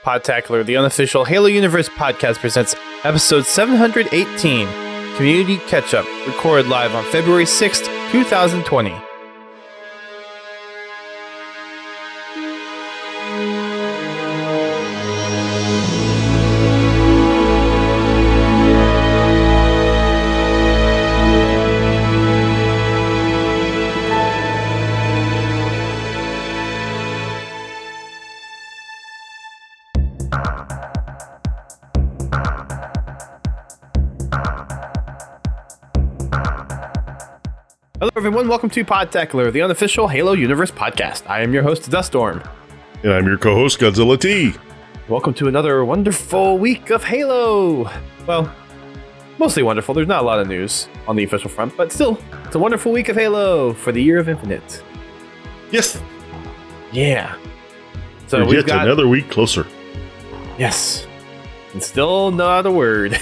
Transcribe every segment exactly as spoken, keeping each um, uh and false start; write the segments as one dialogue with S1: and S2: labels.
S1: Podtacular, the unofficial Halo Universe podcast, presents episode seven hundred eighteen, Community Catch-Up, recorded live on February sixth, twenty twenty. Hello everyone, welcome to Podtacular, the unofficial Halo Universe podcast. I am your host, Duststorm.
S2: And I'm your co-host, Godzilla T.
S1: Welcome to another wonderful week of Halo. Well, mostly wonderful. There's not a lot of news on the official front, but still, it's a wonderful week of Halo for the Year of Infinite.
S2: Yes.
S1: Yeah. So
S2: We're
S1: we've
S2: yet
S1: got
S2: another week closer.
S1: Yes. And still not a word.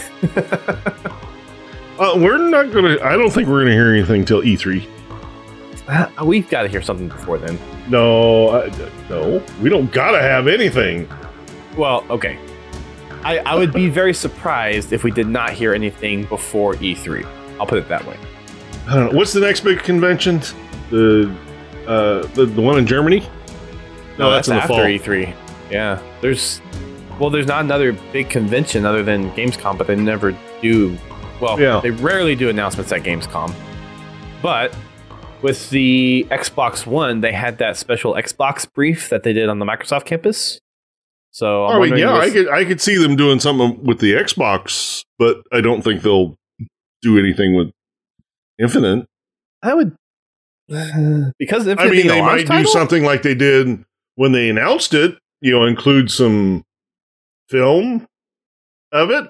S2: Uh, we're not going to... I don't think we're going to hear anything till E three.
S1: Uh, we've got to hear something before then.
S2: No, I, no. We don't got to have anything.
S1: Well, okay. I, I would be very surprised if we did not hear anything before E three. I'll put it that way.
S2: I don't know. What's the next big convention? The uh, the, the one in Germany?
S1: No, that's,
S2: that's in the
S1: after
S2: fall.
S1: E three. Yeah. There's... Well, there's not another big convention other than Gamescom, but they never do... Well,
S2: Yeah.
S1: they rarely do announcements at Gamescom. But with the Xbox One, they had that special Xbox brief that they did on the Microsoft campus. So I'm
S2: Oh,
S1: wondering
S2: yeah,
S1: if-
S2: I could I could see them doing something with the Xbox, but I don't think they'll do anything with Infinite.
S1: I would... because Infinite
S2: I mean,
S1: being a
S2: they
S1: launch
S2: might
S1: title?
S2: do something like they did when they announced it, you know, include some film of it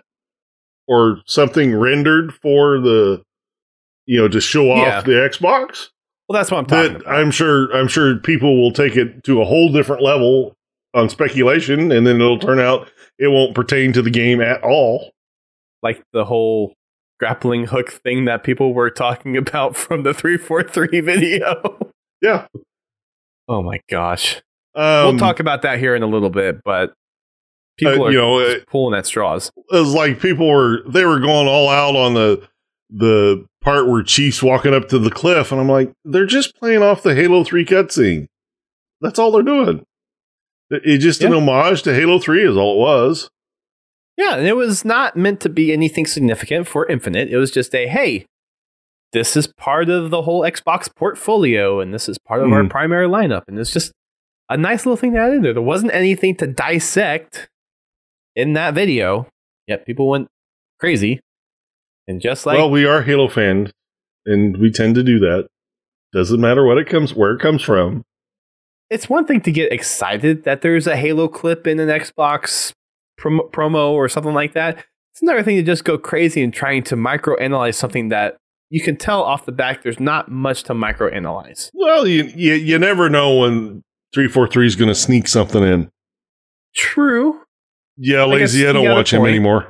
S2: or something rendered for the, you know, to show off
S1: Yeah.
S2: the Xbox.
S1: Well, that's what I'm talking
S2: That
S1: about.
S2: I'm sure, I'm sure people will take it to a whole different level on speculation, and then it'll turn out it won't pertain to the game at all.
S1: Like the whole grappling hook thing that people were talking about from the three forty-three video.
S2: Yeah.
S1: Oh my gosh.
S2: Um,
S1: We'll talk about that here in a little bit, but people
S2: uh,
S1: are
S2: you know,
S1: just
S2: it-
S1: pulling at straws.
S2: It was like people were they were going all out on the the part where Chief's walking up to the cliff, and I'm like, they're just playing off the Halo three cutscene. That's all they're doing. It, it just an
S1: Yeah.
S2: homage to Halo three is all it was.
S1: Yeah, and it was not meant to be anything significant for Infinite. It was just a, hey, this is part of the whole Xbox portfolio, and this is part of our
S2: Mhm.
S1: primary lineup. And it's just a nice little thing to add in there. There wasn't anything to dissect in that video, yet people went crazy. And just like,
S2: Well, we are Halo fans, and we tend to do that. Doesn't matter what it comes where it comes from.
S1: it's one thing to get excited that there's a Halo clip in an Xbox prom- promo or something like that. It's another thing to just go crazy and trying to microanalyze something that you can tell off the back there's not much to microanalyze.
S2: Well, you you, you never know when three forty-three is going to sneak something in.
S1: True.
S2: Yeah,
S1: I guess
S2: lazy. I
S1: you
S2: don't
S1: got a
S2: watch him
S1: point.
S2: anymore.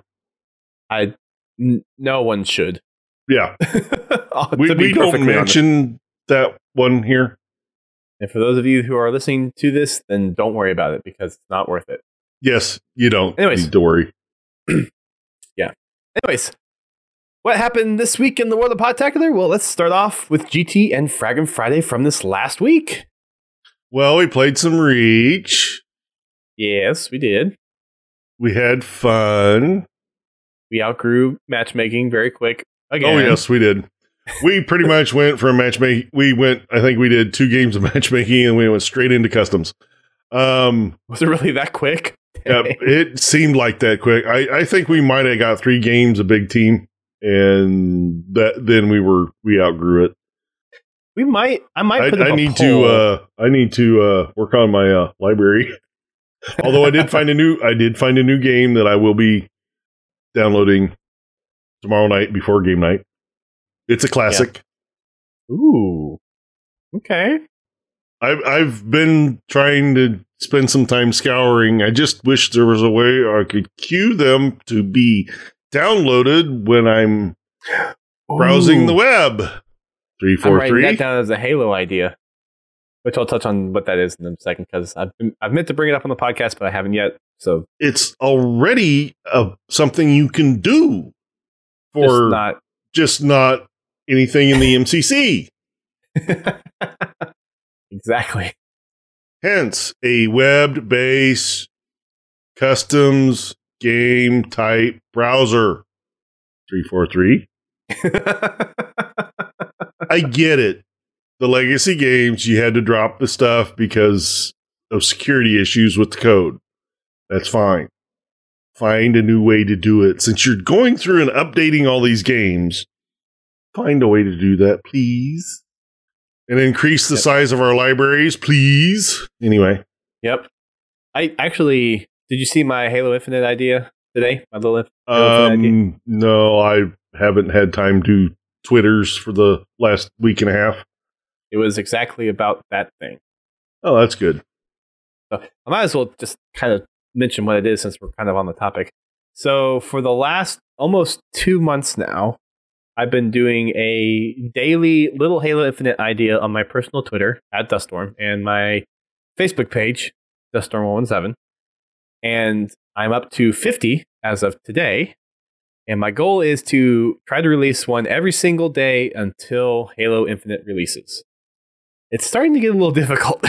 S1: I n- no one should.
S2: Yeah,
S1: To
S2: we,
S1: be
S2: we don't
S1: perfectly honest.
S2: mention that one here.
S1: And for those of you who are listening to this, then don't worry about it because it's not worth it.
S2: Yes, you don't
S1: Anyways.
S2: need to worry.
S1: Anyways, what happened this week in the world of Podtacular? Well, let's start off with G T and Fragment Friday from this last week.
S2: Well, we played some Reach.
S1: Yes, we did.
S2: We had fun.
S1: We outgrew matchmaking very quick again.
S2: Oh, yes, we did. We pretty much went from matchmaking. We went, I think we did two games of matchmaking and we went straight into customs. Um,
S1: Was it really that quick?
S2: yeah, it seemed like that quick. I, I think we might have got three games, a big team, and that then we were, we outgrew it.
S1: We might, I might
S2: I,
S1: put up
S2: I
S1: a
S2: need
S1: poll.
S2: to, uh, I need to, uh, work on my, uh, library. Although I did find a new, I did find a new game that I will be downloading tomorrow night before game night. It's a classic.
S1: Ooh. Okay.
S2: I've I've been trying to spend some time scouring. I just wish there was a way I could queue them to be downloaded when I'm browsing
S1: Ooh.
S2: the web. Three
S1: I'm
S2: four
S1: writing
S2: three.
S1: that down as a Halo idea, which I'll touch on what that is in a second because I've been, I've meant to bring it up on the podcast, but I haven't yet. So
S2: it's already uh, something you can do for
S1: just not,
S2: just not anything in the M C C.
S1: Exactly.
S2: Hence, a web-based customs game type browser. three forty-three. I get it. The legacy games, you had to drop the stuff because of security issues with the code. That's fine. Find a new way to do it. Since you're going through and updating all these games, find a way to do that, please. And increase the yep. size of our libraries, please. Anyway.
S1: Yep. I actually, did you see my Halo Infinite idea today? My little Halo
S2: um,
S1: Infinite idea?
S2: No, I haven't had time to Twitters for the last week and a half.
S1: It was exactly about that thing.
S2: Oh, that's good.
S1: So I might as well just kind of mention what it is since we're kind of on the topic. So for the last almost two months now, I've been doing a daily Little Halo Infinite idea on my personal Twitter at Duststorm and my Facebook page, Duststorm one seventeen. And I'm up to fifty as of today. And my goal is to try to release one every single day until Halo Infinite releases. It's starting to get a little difficult.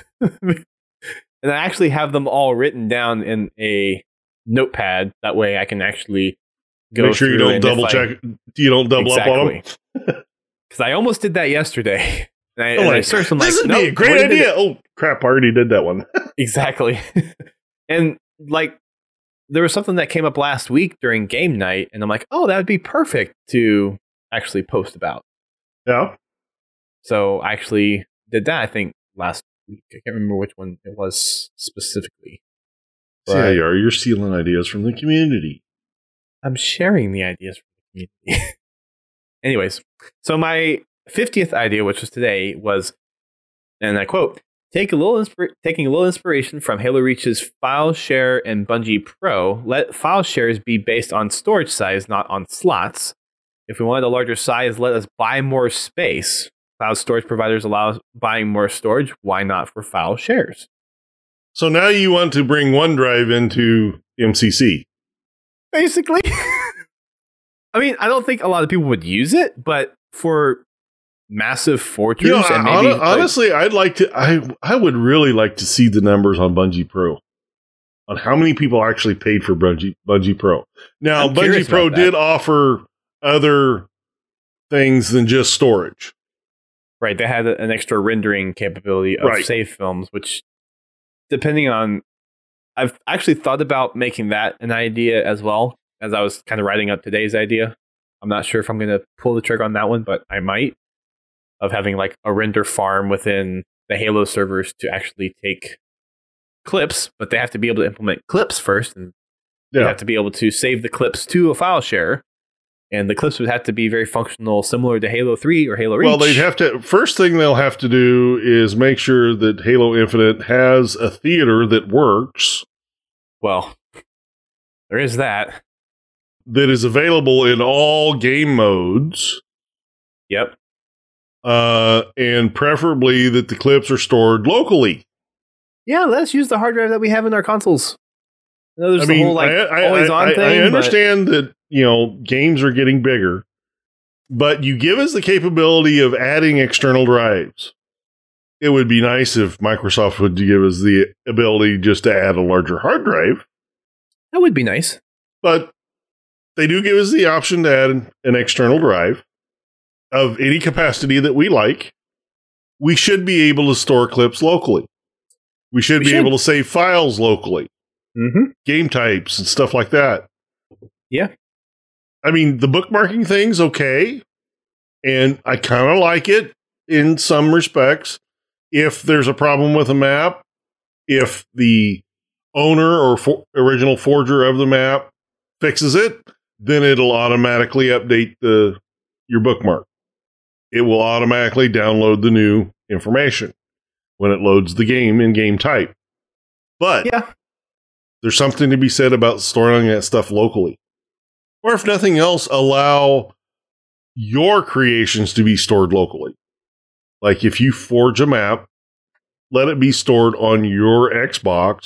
S1: And I actually have them all written down in a notepad. That way I can actually go
S2: Make sure you don't double check. I, you don't double exactly. up on them.
S1: Because I almost did that yesterday. And I,
S2: oh,
S1: and
S2: like,
S1: I searched them
S2: this
S1: like,
S2: would
S1: nope,
S2: be a great idea. Oh, crap. I already did that one.
S1: Exactly. And like, there was something that came up last week during game night. And I'm like, oh, that would be perfect to actually post about.
S2: Yeah.
S1: So I actually did that, I think, last week. I can't remember which one it was specifically.
S2: See how you are. You're stealing ideas from the community.
S1: I'm sharing the ideas from the community. Anyways, so my fiftieth idea, which was today, was, and I quote, Take a little insp- taking a little inspiration from Halo Reach's File Share and Bungie Pro, let file shares be based on storage size, not on slots. If we wanted a larger size, let us buy more space. Cloud storage providers allow buying more storage. Why not for file shares?
S2: So now you want to bring OneDrive into M C C.
S1: Basically. I mean, I don't think a lot of people would use it, but for massive fortress,
S2: you know,
S1: and maybe
S2: on, honestly, like, I'd like to. I I would really like to see the numbers on Bungie Pro, on how many people actually paid for Bungie Bungie Pro. Now,
S1: I'm
S2: Bungie Pro did offer other things than just storage.
S1: Right, they had an extra rendering capability of right. save films, which, depending on, I've actually thought about making that an idea as well, as I was kind of writing up today's idea. I'm not sure if I'm going to pull the trigger on that one, but I might, of having like a render farm within the Halo servers to actually take clips, but they have to be able to implement clips first, and yeah. you have to be able to save the clips to a file share. And the clips would have to be very functional, similar to Halo three or Halo Reach.
S2: Well, they'd have to, first thing they'll have to do is make sure that Halo Infinite has a theater that works.
S1: Well, there is that.
S2: That is available in all game modes.
S1: Yep.
S2: Uh, and preferably that the clips are stored locally.
S1: Yeah, let's use the hard drive that we have in our consoles. You know, there's
S2: I
S1: the
S2: mean,
S1: whole like
S2: I, I,
S1: always on
S2: I,
S1: thing.
S2: I understand
S1: but...
S2: that, you know, games are getting bigger, but you give us the capability of adding external drives. It would be nice if Microsoft would give us the ability just to add a larger hard drive.
S1: That would be nice.
S2: But they do give us the option to add an, an external drive of any capacity that we like. We should be able to store clips locally. We should we be should. able to save files locally.
S1: Mm-hmm.
S2: Game types and stuff like that.
S1: Yeah.
S2: I mean, the bookmarking thing's okay. And I kind of like it in some respects. If there's a problem with a map, if the owner or for- original forger of the map fixes it, then it'll automatically update the your bookmark. It will automatically download the new information when it loads the game in game type. But
S1: yeah.
S2: there's something to be said about storing that stuff locally. Or if nothing else, allow your creations to be stored locally. Like if you forge a map, let it be stored on your Xbox,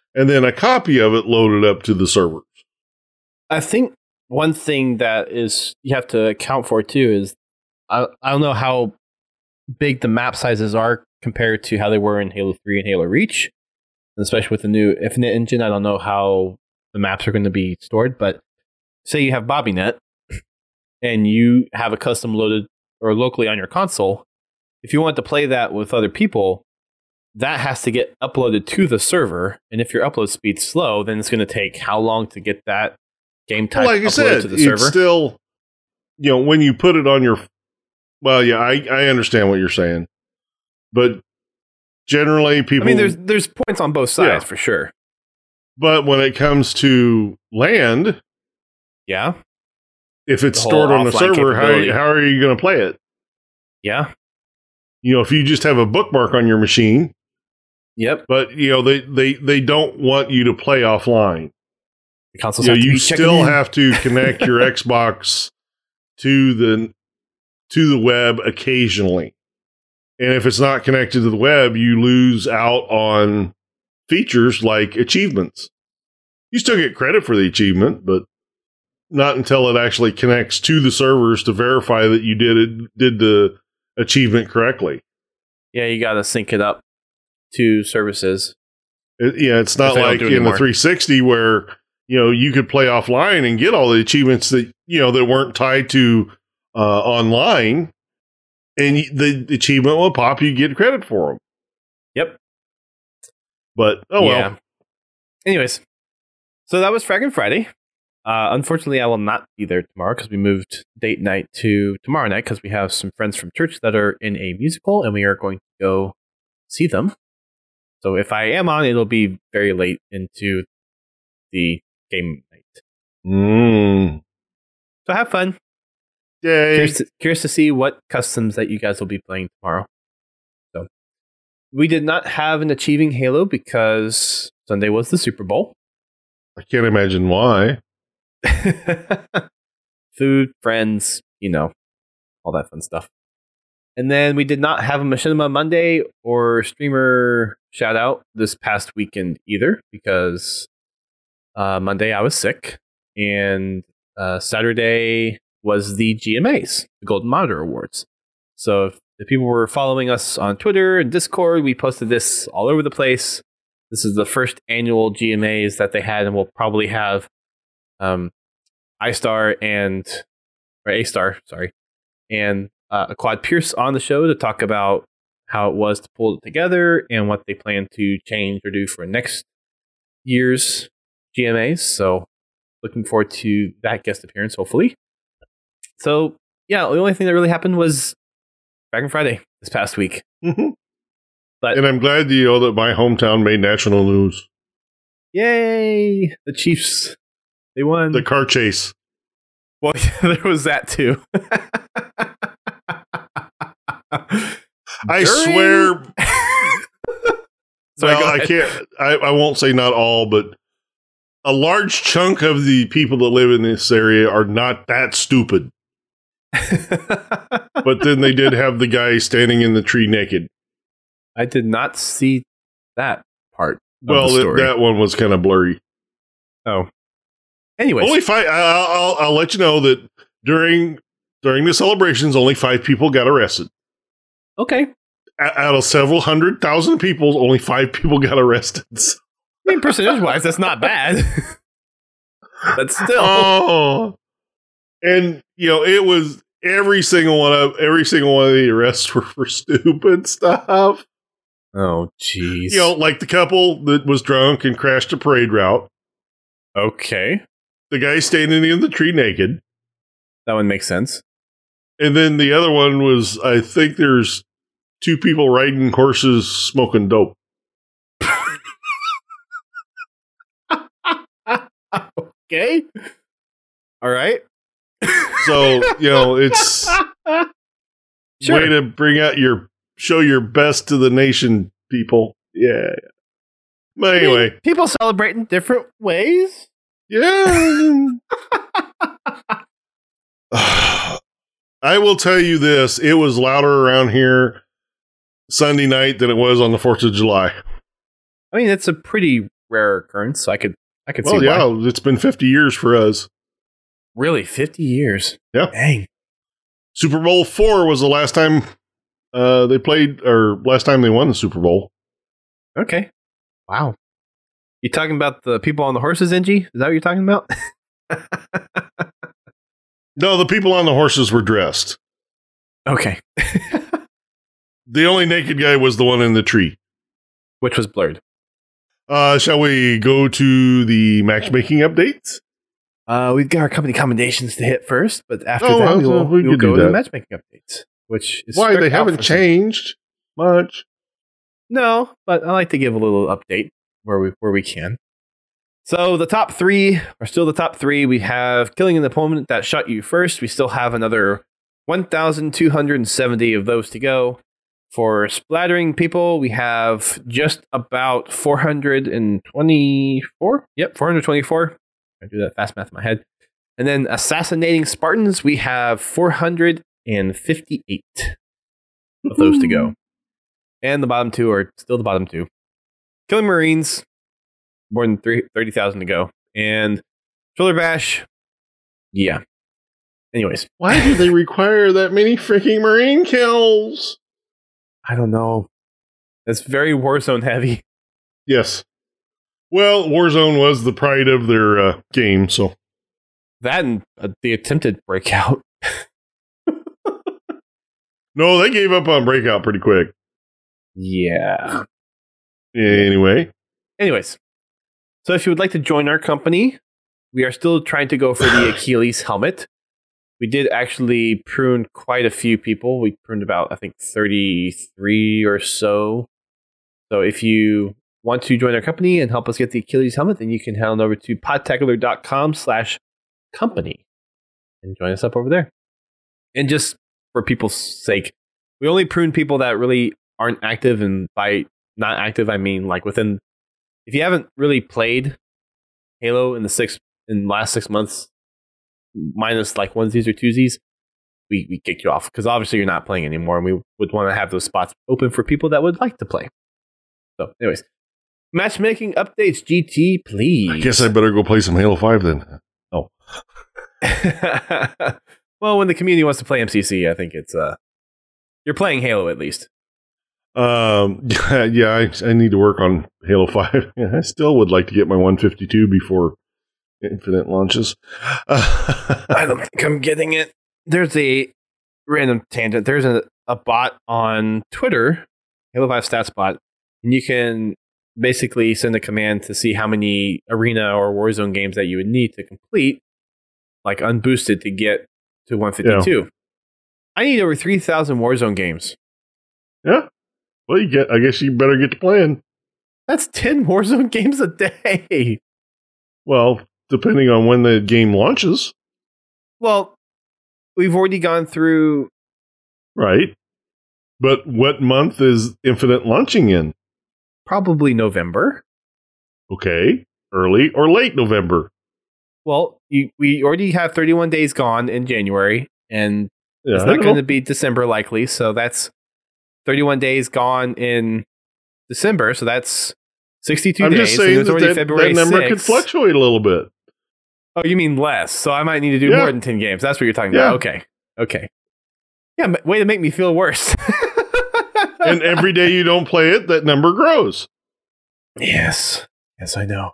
S2: and then a copy of it loaded up to the servers.
S1: I think one thing that is you have to account for too is I I don't know how big the map sizes are compared to how they were in Halo three and Halo Reach, and especially with the new Infinite engine. I don't know how the maps are going to be stored, but say you have BobbyNet and you have a custom loaded or locally on your console. If you want to play that with other people, that has to get uploaded to the server, and if your upload speed's slow, then it's going to take how long to get that game type
S2: well, like
S1: uploaded
S2: I said,
S1: to the server?
S2: It's still, you know, when you put it on your, well, yeah, I, I understand what you're saying, but generally people.
S1: I mean, there's there's points on both sides
S2: yeah.
S1: for sure.
S2: But when it comes to land,
S1: yeah,
S2: if it's
S1: The
S2: stored
S1: whole
S2: on the
S1: offline
S2: server, how
S1: capability.
S2: how are you going to play it?
S1: yeah,
S2: You know, if you just have a bookmark on your machine,
S1: yep.
S2: but you know they they they don't want you to play offline.
S1: The consoles
S2: You know,
S1: have to
S2: you
S1: be checking
S2: still
S1: in.
S2: have to connect your Xbox to the to the web occasionally. And if it's not connected to the web, you lose out on features like achievements. You still get credit for the achievement, but not until it actually connects to the servers to verify that you did it did the achievement correctly.
S1: Yeah, you got to sync it up to services.
S2: It, yeah, it's not
S1: If they don't
S2: like
S1: do it
S2: in the
S1: anymore.
S2: three sixty where you know you could play offline and get all the achievements that you know that weren't tied to uh, online, and y- the achievement will pop. You get credit for them.
S1: Yep.
S2: But oh well.
S1: Yeah. Anyways, so that was Fragging Friday. Uh, unfortunately, I will not be there tomorrow because we moved date night to tomorrow night because we have some friends from church that are in a musical and we are going to go see them. So if I am on, it'll be very late into the game night.
S2: Mm.
S1: So have fun.
S2: Yay!
S1: Curious to, curious to see what customs that you guys will be playing tomorrow. So we did not have an Achieving Halo because Sunday was the Super Bowl.
S2: I can't imagine why.
S1: Food, friends, you know, all that fun stuff. And then we did not have a Machinima Monday or streamer shout out this past weekend either because uh, Monday I was sick and uh, Saturday was the G M As, the Golden Monitor Awards. So if the people were following us on Twitter and Discord, we posted this all over the place. This is the first annual G M As that they had, and we'll probably have um, iStar and or A-Star, sorry, and uh, a Quad Pierce on the show to talk about how it was to pull it together and what they plan to change or do for next year's G M As. So looking forward to that guest appearance, hopefully. So yeah, the only thing that really happened was Dragon Friday this past week.
S2: Mm-hmm.
S1: But
S2: And I'm glad you know that my hometown made national news.
S1: yay, the Chiefs, they won.
S2: The car chase.
S1: Well, yeah, there was that too.
S2: I
S1: During-
S2: swear.
S1: Sorry,
S2: well,
S1: go
S2: I
S1: ahead.
S2: can't. I, I won't say not all, but a large chunk of the people that live in this area are not that stupid. But then they did have the guy standing in the tree naked.
S1: I did not see that part.
S2: Well,
S1: of the
S2: th-
S1: story.
S2: that one was kind of blurry.
S1: Oh. Anyways,
S2: Only five. I'll, I'll, I'll let you know that during during the celebrations, only five people got arrested.
S1: okay.
S2: O- Out of several hundred thousand people, only five people got arrested.
S1: I mean, percentage wise, that's not bad. But still,
S2: Oh, and you know, it was every single one of every single one of the arrests were for stupid stuff.
S1: oh jeez.
S2: You know, like the couple that was drunk and crashed a parade route.
S1: Okay,
S2: The guy standing in the tree naked.
S1: that one makes sense.
S2: And then the other one was, I think there's two people riding horses smoking dope.
S1: Okay. All right.
S2: So, you know, it's
S1: Sure.
S2: way to bring out your, show your best to the nation, people. Yeah. But
S1: I mean,
S2: anyway,
S1: people celebrate in different ways.
S2: yeah. I will tell you this, it was louder around here Sunday night than it was on the fourth of July.
S1: I mean, it's a pretty rare occurrence, so I could I could
S2: well,
S1: see
S2: yeah,
S1: why.
S2: it's been fifty years for us.
S1: Really, fifty years?
S2: Yeah.
S1: Dang.
S2: Super Bowl four was the last time uh, they played, or last time they won the Super Bowl.
S1: Okay. Wow. You talking about the people on the horses, Angie? Is that what you're talking about?
S2: No, the people on the horses were dressed.
S1: Okay.
S2: The only naked guy was the one in the tree.
S1: Which was blurred.
S2: Uh, shall we go to the matchmaking updates?
S1: Uh, we've got our company commendations to hit first, but after
S2: Oh,
S1: that,
S2: well,
S1: we will,
S2: we
S1: we will
S2: could do
S1: go to the
S2: that.
S1: matchmaking updates, which is
S2: Why,
S1: stuck
S2: they
S1: out
S2: haven't
S1: for some-
S2: changed much.
S1: No, but I like to give a little update where we where we can. So the top three are still the top three. We have killing an opponent that shot you first. We still have another one thousand two hundred seventy of those to go. For splattering people, we have just about four hundred twenty-four. Yep, four hundred twenty-four. I do that fast math in my head. And then assassinating Spartans, we have four hundred fifty-eight of those to go. And the bottom two are still the bottom two. Killing Marines, more than thirty thousand to go. And Shoulder Bash, yeah. Anyways.
S2: Why do they require that many freaking Marine kills?
S1: I don't know. That's very Warzone heavy.
S2: Yes. Well, Warzone was the pride of their uh, game, so.
S1: That and uh, the attempted breakout.
S2: No, they gave up on Breakout pretty quick.
S1: Yeah.
S2: Anyway.
S1: Anyways. So if you would like to join our company, we are still trying to go for the Achilles helmet. We did actually prune quite a few people. We pruned about, I think, thirty-three or so. So if you want to join our company and help us get the Achilles helmet, then you can head on over to podtacular.com slash company and join us up over there. And just for people's sake, we only prune people that really aren't active. And by not active, I mean like within, if you haven't really played Halo in the six in the last six months, minus like onesies or twosies, we, we kicked you off because obviously you're not playing anymore, and we would want to have those spots open for people that would like to play. So, anyways, matchmaking updates, G T, please.
S2: I guess I better go play some Halo five then. Oh.
S1: Well, when the community wants to play M C C, I think it's uh, you're playing Halo at least.
S2: Um. Yeah, yeah I, I need to work on Halo five. Yeah, I still would like to get my one fifty-two before Infinite launches.
S1: I don't think I'm getting it. There's a random tangent. There's a, a bot on Twitter, Halo five stats bot, and you can basically send a command to see how many Arena or Warzone games that you would need to complete, like unboosted, to get to one fifty-two. Yeah. I need over three thousand Warzone games.
S2: Yeah. Well, you get. I guess you better get to playing.
S1: That's ten Warzone games a day.
S2: Well, depending on when the game launches.
S1: Well, we've already gone through.
S2: Right. But what month is Infinite launching in?
S1: Probably November.
S2: Okay. Early or late November?
S1: Well, you, we already have thirty-one days gone in January, and
S2: yeah,
S1: it's not going to be December likely, so that's thirty-one days gone in December, so that's sixty-two
S2: I'm
S1: days.
S2: I'm just saying
S1: so
S2: that, that, that number
S1: sixth.
S2: could fluctuate a little bit.
S1: Oh, you mean less? So I might need to do
S2: yeah.
S1: more than ten games. That's what you're talking
S2: yeah.
S1: about. Okay. Okay. Yeah, way to make me feel worse.
S2: And every day you don't play it, that number grows.
S1: Yes. Yes, I know.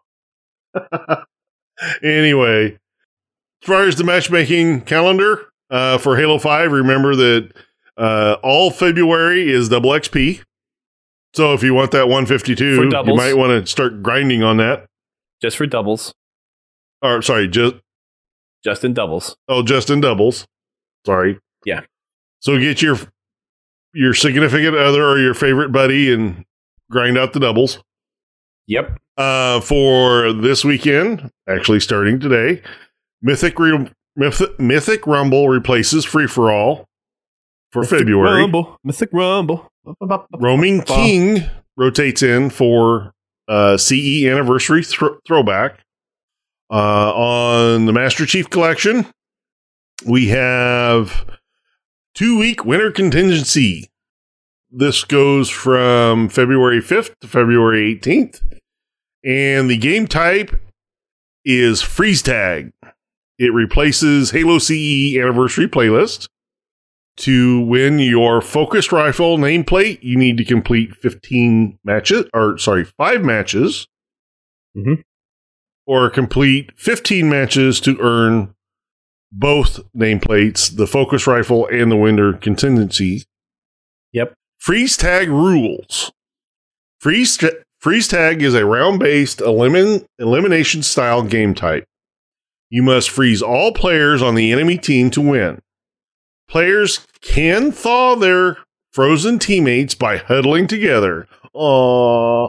S2: Anyway, as far as the matchmaking calendar uh, for Halo five, remember that uh, all February is double X P. So if you want that one fifty-two, you might want to start grinding on that.
S1: Just for doubles.
S2: Or sorry, just
S1: just in doubles.
S2: Oh, just in doubles. Sorry.
S1: Yeah.
S2: So get your your significant other or your favorite buddy and grind out the doubles.
S1: Yep.
S2: Uh, for this weekend, actually starting today, Mythic Re- Myth- Mythic Rumble replaces Free for All for
S1: Mythic
S2: February.
S1: Rumble. Mythic Rumble.
S2: Roaming King rotates in for uh, C E Anniversary th- Throwback. Uh, on the Master Chief Collection, we have two week winter contingency. This goes from February fifth to February eighteenth. And the game type is Freeze Tag. It replaces Halo C E Anniversary Playlist. To win your focused rifle nameplate, you need to complete fifteen matches, or sorry, five matches.
S1: Mm-hmm.
S2: Or complete fifteen matches to earn both nameplates, the focus rifle and the winter contingency.
S1: Yep.
S2: Freeze Tag rules. Freeze, freeze Tag is a round-based elimin, elimination-style game type. You must freeze all players on the enemy team to win. Players can thaw their frozen teammates by huddling together. Aww.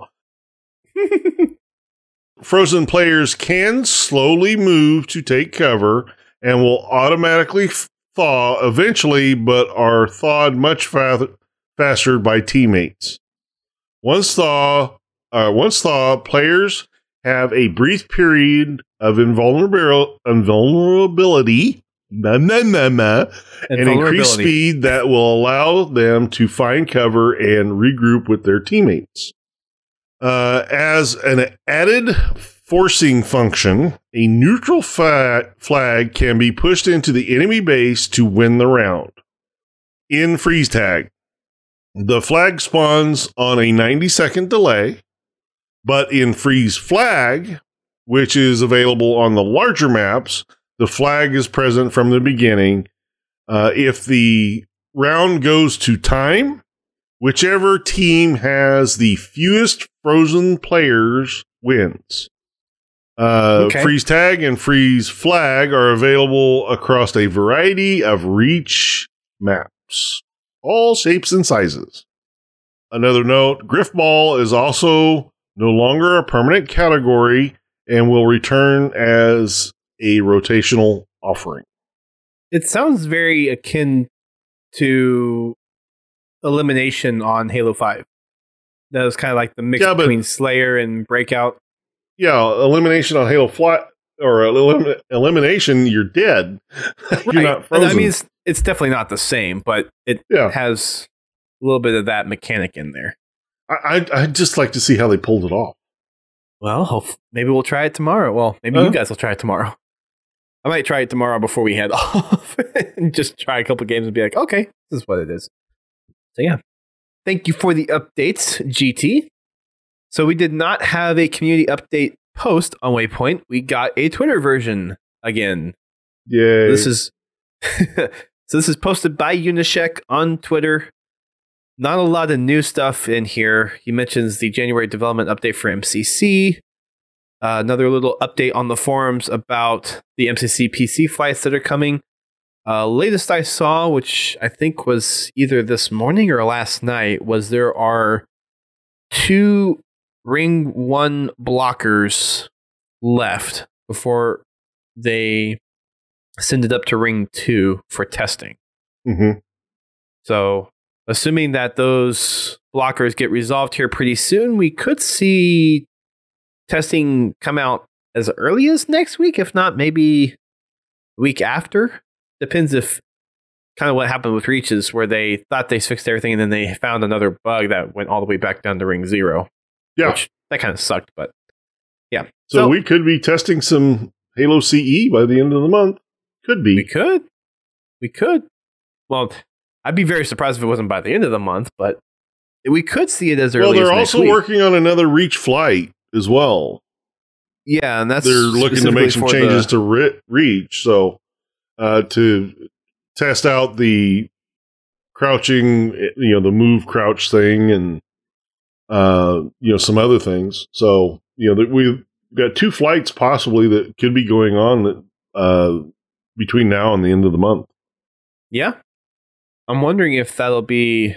S2: Frozen players can slowly move to take cover and will automatically thaw eventually, but are thawed much fa- faster by teammates. Once thaw, uh, once thawed, players have a brief period of invulnerabil- invulnerability. Nah, nah, nah, nah, and increased speed that will allow them to find cover and regroup with their teammates. Uh, as an added forcing function, a neutral fa- flag can be pushed into the enemy base to win the round. In Freeze Tag, the flag spawns on a ninety second delay, but in Freeze Flag, which is available on the larger maps, the flag is present from the beginning. Uh, if the round goes to time, whichever team has the fewest frozen players wins. Uh, okay. Freeze Tag and Freeze Flag are available across a variety of Reach maps, all shapes and sizes. Another note, Griffball is also no longer a permanent category and will return as a rotational offering.
S1: It sounds very akin to Elimination on Halo five. That was kind of like the mix yeah, between Slayer and Breakout.
S2: Yeah, Elimination on Halo Flat or elim- Elimination, you're dead. you're
S1: right.
S2: not frozen.
S1: I mean, it's, it's definitely not the same, but it yeah. has a little bit of that mechanic in there.
S2: I, I'd, I'd just like to see how they pulled it off.
S1: Well, maybe we'll try it tomorrow. Well, maybe uh, you guys will try it tomorrow. I might try it tomorrow before we head off and just try a couple games and be like, okay, this is what it is. So yeah, thank you for the updates, G T. So we did not have a community update post on Waypoint. We got a Twitter version again.
S2: Yay.
S1: This is so this is posted by Unishek on Twitter. Not a lot of new stuff in here. He mentions the January development update for M C C. Uh, another little update on the forums about the M C C P C flights that are coming. Uh, latest I saw, which I think was either this morning or last night, was there are two Ring one blockers left before they send it up to Ring two for testing.
S2: Mm-hmm.
S1: So, assuming that those blockers get resolved here pretty soon, we could see testing come out as early as next week, if not maybe a week after. Depends if kind of what happened with Reaches, where they thought they fixed everything and then they found another bug that went all the way back down to Ring Zero.
S2: Yeah.
S1: Which, that kind of sucked, but yeah.
S2: So, so we could be testing some Halo C E by the end of the month. Could be.
S1: We could. We could. Well, I'd be very surprised if it wasn't by the end of the month, but we could see it as early as
S2: Well, they're
S1: next
S2: also
S1: week.
S2: working on another Reach flight as well.
S1: Yeah, and that's
S2: they're looking to make some changes the... to re- Reach, so uh, to test out the crouching, you know, the move crouch thing, and uh, you know, some other things. So you know, we've got two flights possibly that could be going on that uh, between now and the end of the month.
S1: Yeah, I'm wondering if that'll be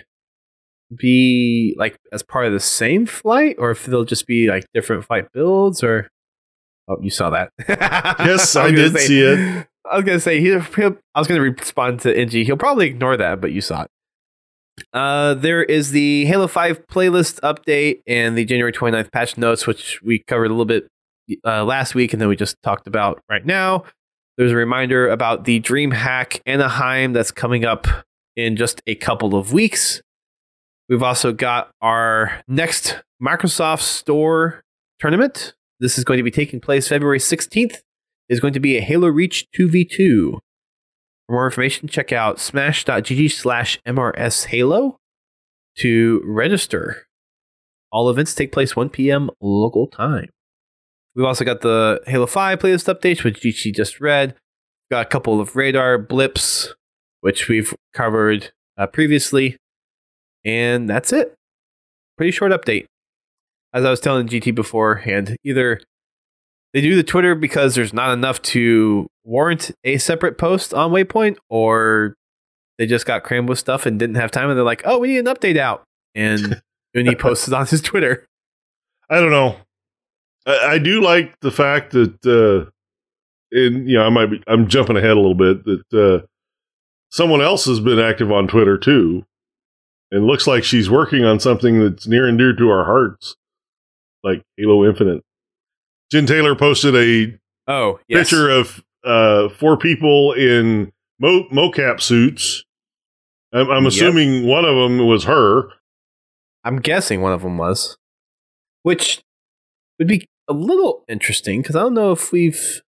S1: be like as part of the same flight, or if they'll just be like different flight builds, or oh, you saw that.
S2: Yes, I, I did
S1: say,
S2: see it.
S1: I was gonna say he. He'll, I was gonna respond to N G. He'll probably ignore that, but you saw it. Uh, there is the Halo five playlist update and the January twenty-ninth patch notes, which we covered a little bit uh, last week, and then we just talked about right now. There's a reminder about the DreamHack Anaheim that's coming up in just a couple of weeks. We've also got our next Microsoft Store tournament. This is going to be taking place February sixteenth. Is going to be a Halo Reach two v two. For more information, check out smash.gg slash MRS Halo to register. All events take place one p.m. local time. We've also got the Halo five playlist updates, which G C just read. Got a couple of radar blips, which we've covered uh, previously. And that's it. Pretty short update. As I was telling G T beforehand, either they do the Twitter because there's not enough to warrant a separate post on Waypoint, or they just got crammed with stuff and didn't have time, and they're like, oh, we need an update out. And Uni posted on his Twitter.
S2: I don't know. I, I do like the fact that, uh, and you know, I might be, I'm jumping ahead a little bit, that uh, someone else has been active on Twitter too, and looks like she's working on something that's near and dear to our hearts, like Halo Infinite. Jen Taylor posted a
S1: oh yes.
S2: picture of uh, four people in mo- mocap suits. I'm, I'm assuming yep. one of them was her.
S1: I'm guessing one of them was, which would be a little interesting because I don't know if we've.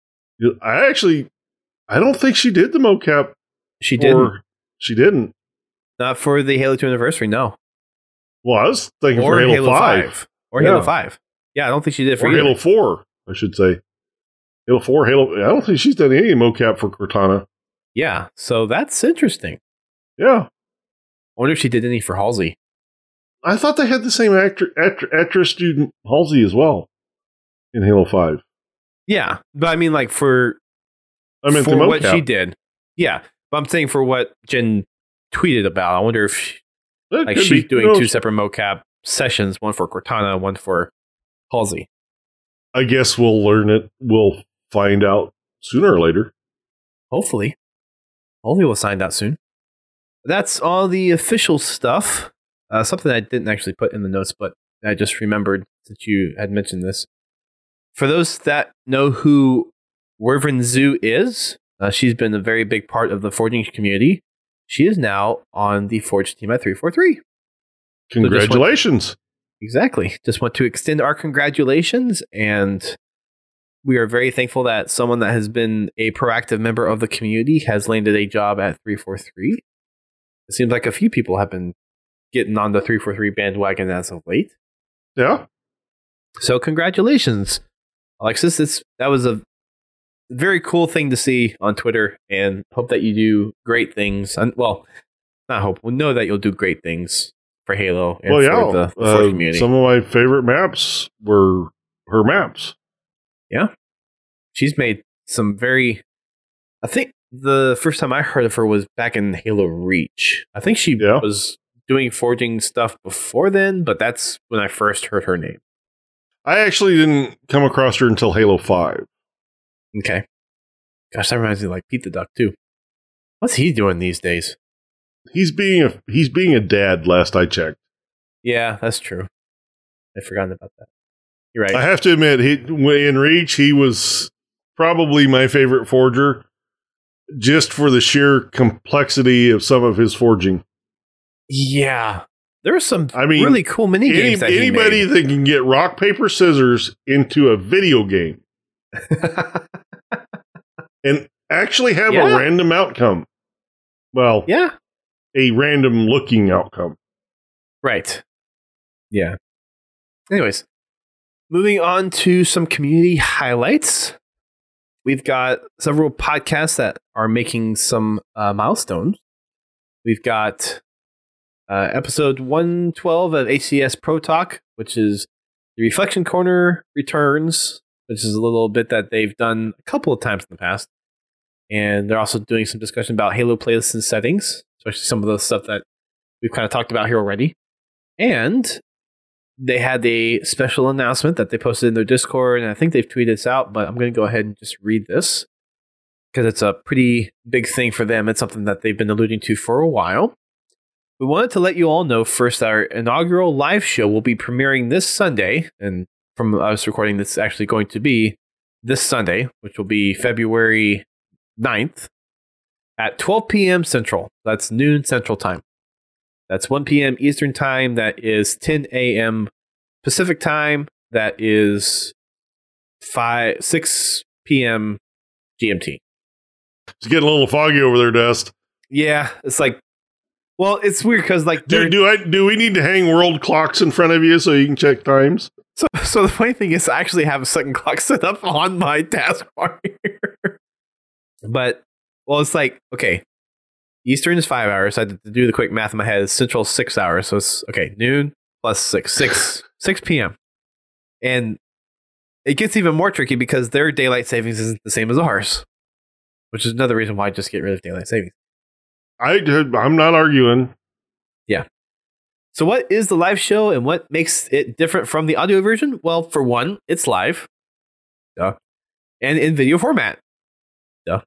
S2: I actually, I don't think she did the mocap.
S1: She didn't.
S2: She didn't.
S1: Not for the Halo two anniversary, no.
S2: Well, I was thinking
S1: or
S2: for Halo,
S1: Halo
S2: five.
S1: five. Or
S2: yeah.
S1: Halo five. Yeah, I don't think she did it for
S2: or
S1: either.
S2: Halo four, I should say. Halo four, Halo. I don't think she's done any mocap for Cortana.
S1: Yeah, so that's interesting.
S2: Yeah.
S1: I wonder if she did any for Halsey.
S2: I thought they had the same actor, actor, actress student Halsey as well in Halo five.
S1: Yeah, but I mean, like for,
S2: I meant
S1: for
S2: the
S1: what
S2: mocap.
S1: she did. Yeah, but I'm saying for what Jen tweeted about. I wonder if she, like she's be. doing no. two separate mocap sessions, one for Cortana, one for Halsey.
S2: I guess we'll learn it. We'll find out sooner or later.
S1: Hopefully. Hopefully we'll find out soon. That's all the official stuff. Uh, something I didn't actually put in the notes, but I just remembered that you had mentioned this. For those that know who Wyvern Zoo is, uh, she's been a very big part of the forging community. She is now on the Forge team at three forty-three.
S2: Congratulations.
S1: So exactly. Just want to extend our congratulations, and we are very thankful that someone that has been a proactive member of the community has landed a job at three forty-three. It seems like a few people have been getting on the three forty-three bandwagon as of late.
S2: Yeah.
S1: So congratulations, Alexis. It's, that was a very cool thing to see on Twitter, and hope that you do great things. And, well, not hope. We know that you'll do great things for Halo and
S2: well, yeah.
S1: for the, the
S2: uh,
S1: community.
S2: Some of my favorite maps were her maps.
S1: Yeah. She's made some very... I think the first time I heard of her was back in Halo Reach. I think she
S2: yeah.
S1: was doing forging stuff before then, but that's when I first heard her name.
S2: I actually didn't come across her until Halo five.
S1: Okay. Gosh, that reminds me of like Pete the Duck too. What's he doing these days?
S2: He's being a he's being a dad. Last I checked.
S1: Yeah, that's true. I'd forgotten about that. You're right.
S2: I have to admit, he, in Reach, he was probably my favorite forger, just for the sheer complexity of some of his forging.
S1: Yeah, there are some
S2: I mean,
S1: really cool mini
S2: any,
S1: games. That
S2: anybody
S1: he made.
S2: that can get rock paper scissors into a video game and actually have
S1: yeah.
S2: a random outcome. Well,
S1: yeah,
S2: a random looking outcome.
S1: Right. Yeah. Anyways, moving on to some community highlights. We've got several podcasts that are making some uh, milestones. We've got uh, episode one twelve of H C S Pro Talk, which is the Reflection Corner returns, which is a little bit that they've done a couple of times in the past. And they're also doing some discussion about Halo playlists and settings, especially some of the stuff that we've kind of talked about here already. And they had a special announcement that they posted in their Discord, and I think they've tweeted this out, but I'm going to go ahead and just read this because it's a pretty big thing for them. It's something that they've been alluding to for a while. We wanted to let you all know first that our inaugural live show will be premiering this Sunday, and from us recording, this is actually going to be this Sunday, which will be February ninth at twelve p.m. Central. That's noon Central Time. That's one p.m. Eastern Time. That is ten a.m. Pacific Time. that is five six p.m. G M T.
S2: It's getting a little foggy over there, Dust.
S1: Yeah, it's like, well, it's weird because like,
S2: do do I do we need to hang world clocks in front of you so you can check times?
S1: So, so the funny thing is, I actually have a second clock set up on my taskbar here. But well, it's like, okay, Eastern is five hours. I had to do the quick math in my head. Central six hours, so it's okay. Noon plus six, six, six p.m. And it gets even more tricky because their daylight savings isn't the same as ours, which is another reason why I just get rid of daylight savings.
S2: I did, I'm not arguing.
S1: Yeah. So what is the live show and what makes it different from the audio version? Well, for one, it's live. Duh. And in video format. Duh.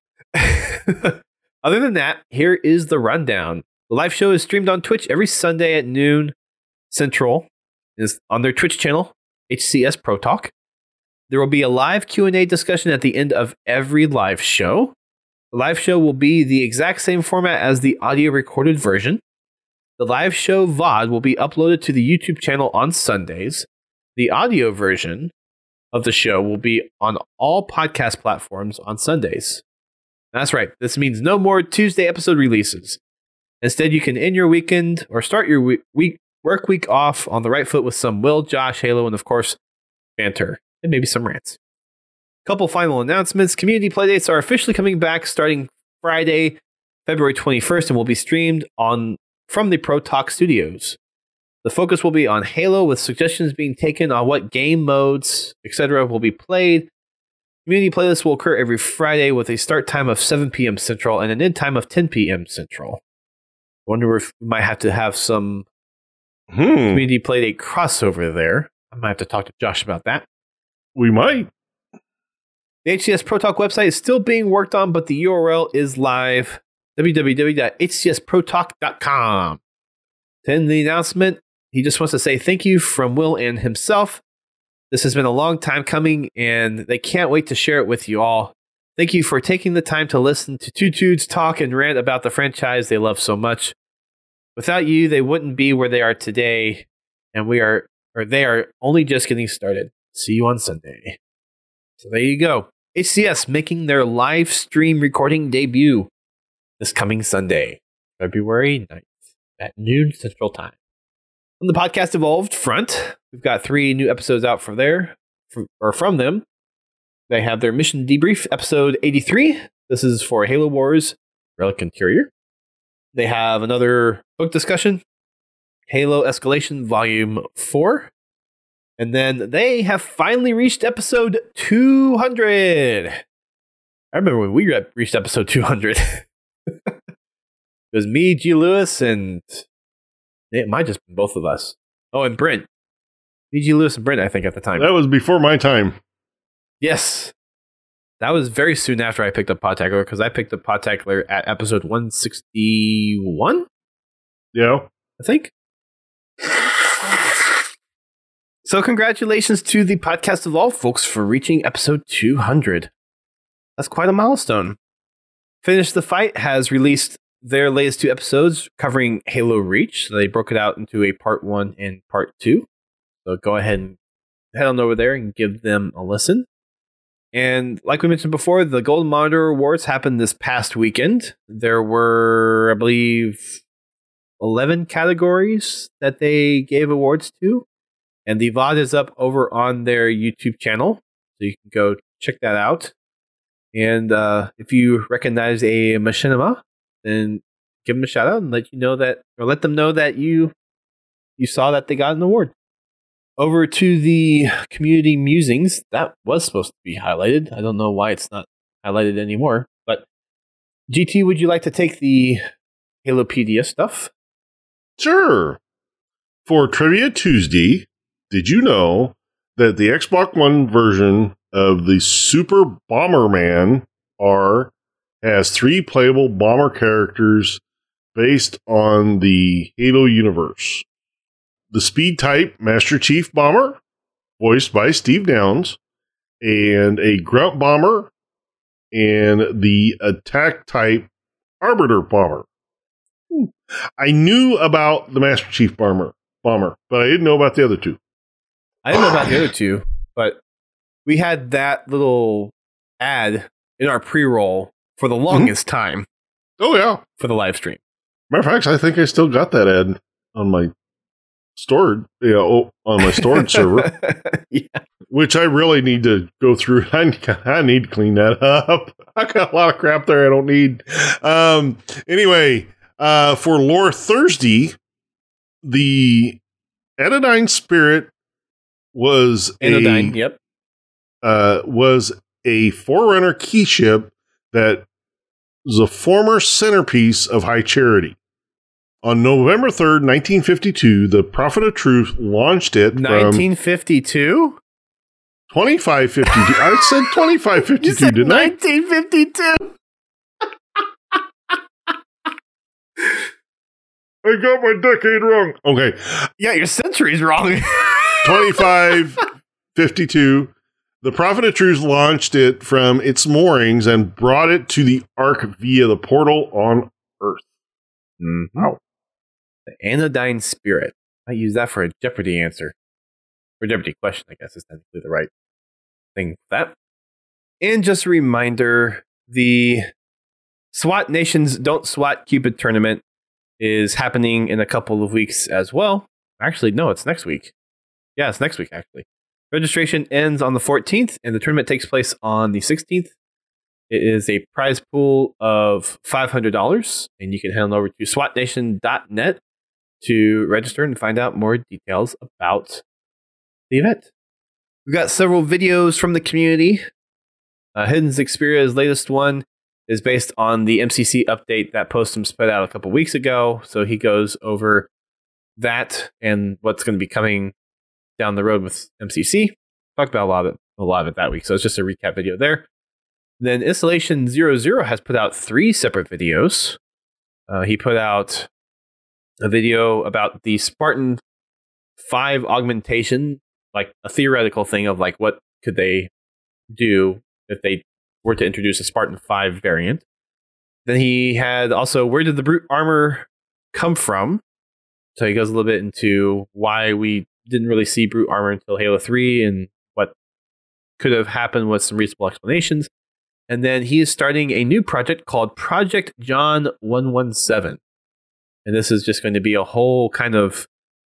S1: Other than that, here is the rundown. The live show is streamed on Twitch every Sunday at noon Central. It's on their Twitch channel, H C S Pro Talk. There will be a live Q and A discussion at the end of every live show. The live show will be the exact same format as the audio recorded version. The live show V O D will be uploaded to the YouTube channel on Sundays. The audio version of the show will be on all podcast platforms on Sundays. That's right. This means no more Tuesday episode releases. Instead, you can end your weekend or start your week, week work week off on the right foot with some Will, Josh, Halo, and of course, banter, and maybe some rants. Couple final announcements. Community playdates are officially coming back starting Friday, February twenty-first, and will be streamed on from the Pro Talk Studios. The focus will be on Halo, with suggestions being taken on what game modes, et cetera will be played. Community playlists will occur every Friday with a start time of seven p.m. Central and an end time of ten p.m. Central. Wonder if we might have to have some hmm. community playdate crossover there. I might have to talk to Josh about that.
S2: We might.
S1: The H C S Pro Talk website is still being worked on, but the U R L is live. w w w dot h c s pro talk dot com. To end the announcement, he just wants to say thank you from Will and himself. This has been a long time coming, and they can't wait to share it with you all. Thank you for taking the time to listen to two dudes talk and rant about the franchise they love so much. Without you, they wouldn't be where they are today, and we are, or they are only just getting started. See you on Sunday. So there you go. H C S making their live stream recording debut this coming Sunday, February ninth at noon Central Time. On the Podcast Evolved front, we've got three new episodes out from there, from, or from them. They have their Mission Debrief, episode eighty-three. This is for Halo Wars Relic Interior. They have another book discussion, Halo Escalation Volume four. And then they have finally reached episode two hundred. I remember when we reached episode two hundred. It was me, G. Lewis, and it might just be both of us. Oh, and Brent. Me, G. Lewis, and Brent, I think, at the time.
S2: That was before my time.
S1: Yes. That was very soon after I picked up Podtacular, because I picked up Podtacular at episode one sixty-one?
S2: Yeah.
S1: I think. So congratulations to the Podcast Evolved folks for reaching episode two hundred. That's quite a milestone. Finish the Fight has released their latest two episodes covering Halo Reach. So they broke it out into a part one and part two. So go ahead and head on over there and give them a listen. And like we mentioned before, the Golden Monitor Awards happened this past weekend. There were, I believe, eleven categories that they gave awards to. And the V O D is up over on their YouTube channel. So you can go check that out. And uh, if you recognize a machinima, then give them a shout out and let you know that, or let them know that you you saw that they got an award. Over to the community musings, that was supposed to be highlighted. I don't know why it's not highlighted anymore. But G T, would you like to take the Halopedia stuff?
S2: Sure. For Trivia Tuesday, did you know that the Xbox One version of the Super Bomberman R has three playable bomber characters based on the Halo universe? The Speed Type Master Chief Bomber, voiced by Steve Downes, and a Grunt Bomber, and the Attack Type Arbiter Bomber. I knew about the Master Chief Bomber, bomber, but I didn't know about the other two.
S1: I didn't know about the other two, but we had that little ad in our pre-roll for the longest mm-hmm. time.
S2: Oh, yeah.
S1: For the live stream.
S2: Matter of fact, I think I still got that ad on my stored, you know, on my storage server. Yeah. Which I really need to go through. I, I need to clean that up. I got a lot of crap there I don't need. Um, anyway, uh, for Lore Thursday, the Anodyne Spirit was
S1: Anodyne,
S2: a,
S1: yep.
S2: Uh, was a Forerunner key ship that was a former centerpiece of High Charity. On November third, nineteen fifty-two, the Prophet of Truth launched it
S1: nineteen fifty-two?
S2: From twenty-five fifty-two. I said twenty-five fifty-two,
S1: you said
S2: didn't
S1: nineteen fifty-two.
S2: I got my decade wrong. Okay.
S1: Yeah, your century's wrong.
S2: twenty-five fifty-two. The Prophet of Truth launched it from its moorings and brought it to the Ark via the portal on Earth.
S1: Mm-hmm. Wow. The Anodyne Spirit. I use that for a Jeopardy answer. Or Jeopardy question, I guess, is technically the right thing for that. And just a reminder, the SWAT Nations Don't SWAT Cupid tournament is happening in a couple of weeks as well. Actually, no, it's next week. Yeah, it's next week, actually. Registration ends on the fourteenth, and the tournament takes place on the sixteenth. It is a prize pool of five hundred dollars, and you can head on over to swat nation dot net to register and find out more details about the event. We've got several videos from the community. Uh, Hidden Xperia's latest one is based on the M C C update that Postum spit out a couple weeks ago, so he goes over that and what's going to be coming down the road with M C C. Talked about a lot of it, a lot of it that week, so it's just a recap video there. Then Installation zero zero has put out three separate videos. Uh, he put out a video about the Spartan five augmentation, like a theoretical thing of like what could they do if they were to introduce a Spartan five variant. Then he had also, where did the brute armor come from? So he goes a little bit into why we didn't really see brute armor until Halo three and what could have happened with some reasonable explanations. And then he is starting a new project called Project John one one seven. And this is just going to be a whole kind of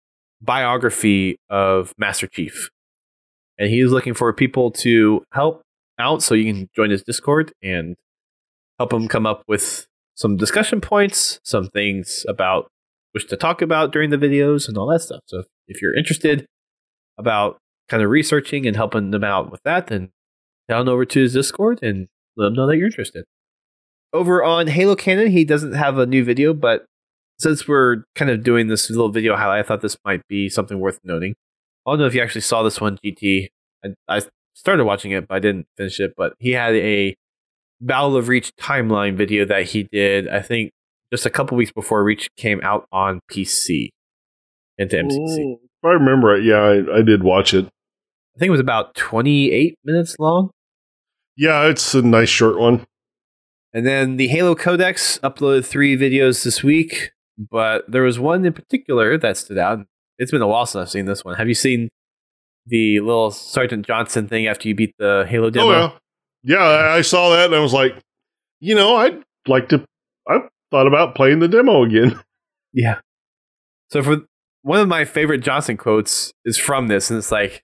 S1: biography of Master Chief. And he is looking for people to help out, so you can join his Discord and help him come up with some discussion points, some things about which to talk about during the videos and all that stuff. So if you're interested about kind of researching and helping them out with that, then head on over to his Discord and let him know that you're interested. Over on Halo Canon, he doesn't have a new video, but since we're kind of doing this little video highlight, I thought this might be something worth noting. I don't know if you actually saw this one, G T. I, I started watching it, but I didn't finish it. But he had a Battle of Reach timeline video that he did, I think, just a couple weeks before Reach came out on P C into M C C.
S2: If I remember it, yeah, I, I did watch it.
S1: I think it was about twenty-eight minutes long.
S2: Yeah, it's a nice short one.
S1: And then the Halo Codex uploaded three videos this week, but there was one in particular that stood out. It's been a while since I've seen this one. Have you seen the little Sergeant Johnson thing after you beat the Halo demo?
S2: Oh, yeah. Yeah, I saw that and I was like, you know, I'd like to, I thought about playing the demo again.
S1: Yeah. So for one of my favorite Johnson quotes is from this, and it's like,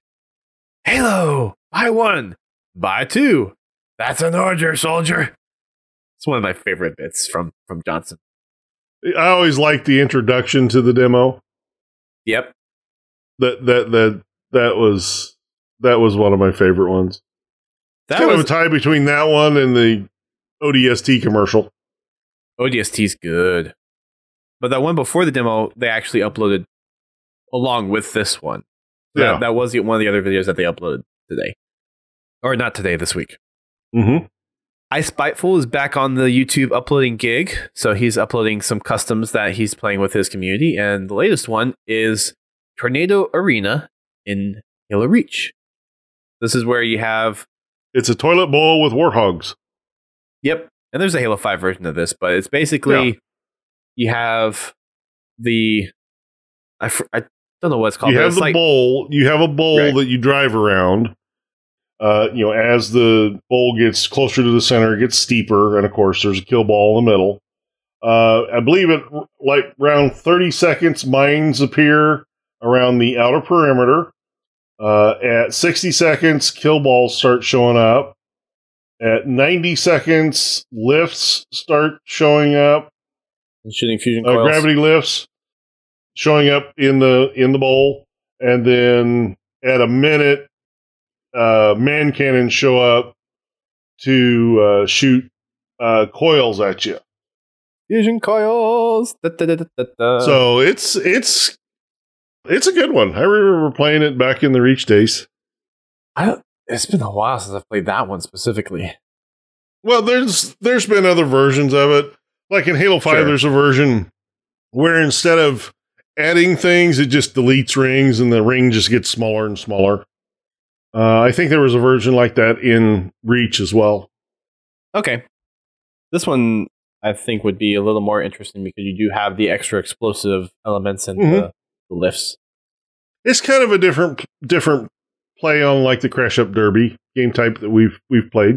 S1: Halo, buy one, buy two. That's an order, soldier. It's one of my favorite bits from, from Johnson.
S2: I always like the introduction to the demo.
S1: Yep.
S2: That that that that was that was one of my favorite ones. That it's kind was of a tie between that one and the O D S T commercial.
S1: O D S T's good. But that one before the demo, they actually uploaded along with this one. Yeah. That, that was the, one of the other videos that they uploaded today. Or not today, this week.
S2: Mm-hmm.
S1: iSpiteful is back on the YouTube uploading gig. So he's uploading some customs that he's playing with his community. And the latest one is Tornado Arena in Halo Reach. This is where you have...
S2: It's a toilet bowl with warthogs.
S1: Yep. And there's a Halo five version of this, but it's basically... Yeah. You have the... I, I don't know what it's called.
S2: You
S1: but
S2: have
S1: it's
S2: the
S1: like,
S2: bowl. You have a bowl
S1: Right.
S2: that you drive around. Uh, you know, as the bowl gets closer to the center, it gets steeper, and of course, there's a kill ball in the middle. Uh, I believe at like around thirty seconds, mines appear around the outer perimeter. Uh, at sixty seconds, kill balls start showing up. At ninety seconds, lifts start showing up.
S1: shooting fusion
S2: Uh,
S1: coils.
S2: gravity lifts showing up in the in the bowl, and then at a minute, uh, man cannons show up to uh, shoot uh, coils at you.
S1: Fusion coils. Da, da, da, da, da, da.
S2: So it's it's it's a good one. I remember playing it back in the Reach days.
S1: I don't, it's been a while since I've played that one specifically.
S2: Well, there's there's been other versions of it. Like in Halo five,
S1: Sure.
S2: there's a version where instead of adding things, it just deletes rings, and the ring just gets smaller and smaller. Uh, I think there was a version like that in Reach as well.
S1: Okay. This one, I think, would be a little more interesting because you do have the extra explosive elements and
S2: Mhm.
S1: the, the lifts.
S2: It's kind of a different different play on like the Crash Up Derby game type that we've we've played.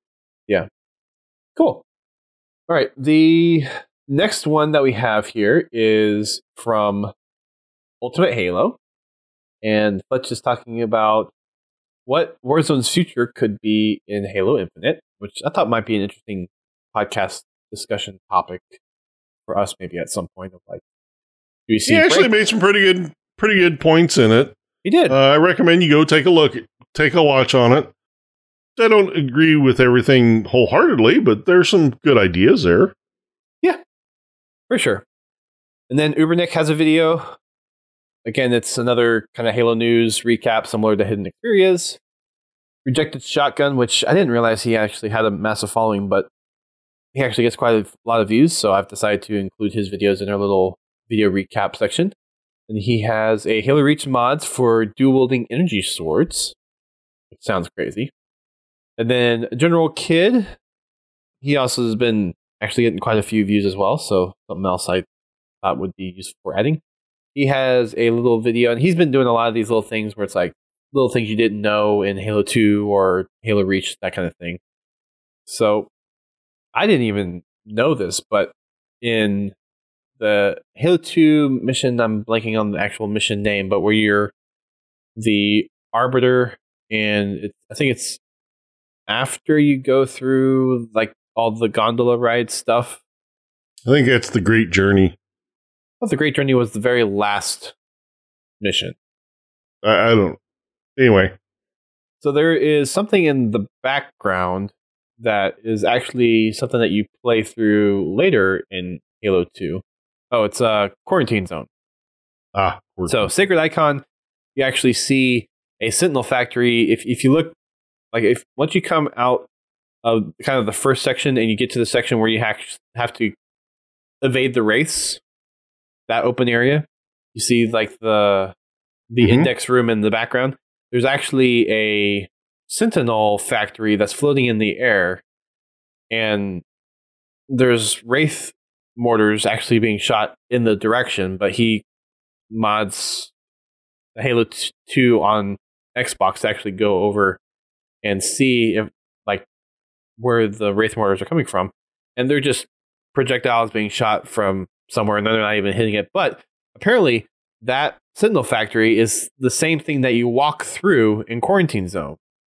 S1: Cool. All right. The next one that we have here is from Ultimate Halo. And Fletch is talking about what Warzone's future could be in Halo Infinite, which I thought might be an interesting podcast discussion topic for us maybe at some point of like, do we see
S2: He actually
S1: break-
S2: made some pretty good pretty good points in it.
S1: He did.
S2: Uh, I recommend you go take a look, take a watch on it. I don't agree with everything wholeheartedly, but there's some good ideas there.
S1: For sure. And then Ubernick has a video. Again, it's another kind of Halo news recap, similar to Hidden Experience. Rejected Shotgun, which I didn't realize he actually had a massive following, but he actually gets quite a lot of views, so I've decided to include his videos in our little video recap section. And he has a Halo Reach mods for dual-wielding energy swords, which sounds crazy. And then General Kid, he also has been actually getting quite a few views as well, so something else I thought would be useful for adding. He has a little video, and he's been doing a lot of these little things where it's like little things you didn't know in Halo two or Halo Reach, that kind of thing. So I didn't even know this, but in the Halo two mission, I'm blanking on the actual mission name, but where you're the Arbiter, and it, I think it's after you go through like all the gondola ride stuff.
S2: I think that's the Great Journey.
S1: Oh, the Great Journey was the very last mission.
S2: I, I don't. Anyway,
S1: So there is something in the background that is actually something that you play through later in Halo two. Oh, it's a quarantine zone.
S2: ah, we're-
S1: So Sacred Icon, you actually see a Sentinel factory. If if you look, like if once you come out of kind of the first section and you get to the section where you have have to evade the wraiths, that open area, you see like the the
S2: Mhm.
S1: index room in the background. There's actually a Sentinel factory that's floating in the air, and there's wraith mortars actually being shot in the direction, but he mods Halo two on Xbox to actually go over and see if like where the wraith mortars are coming from, and they're just projectiles being shot from somewhere, and they're not even hitting it. But apparently, that Sentinel factory is the same thing that you walk through in Quarantine Zone.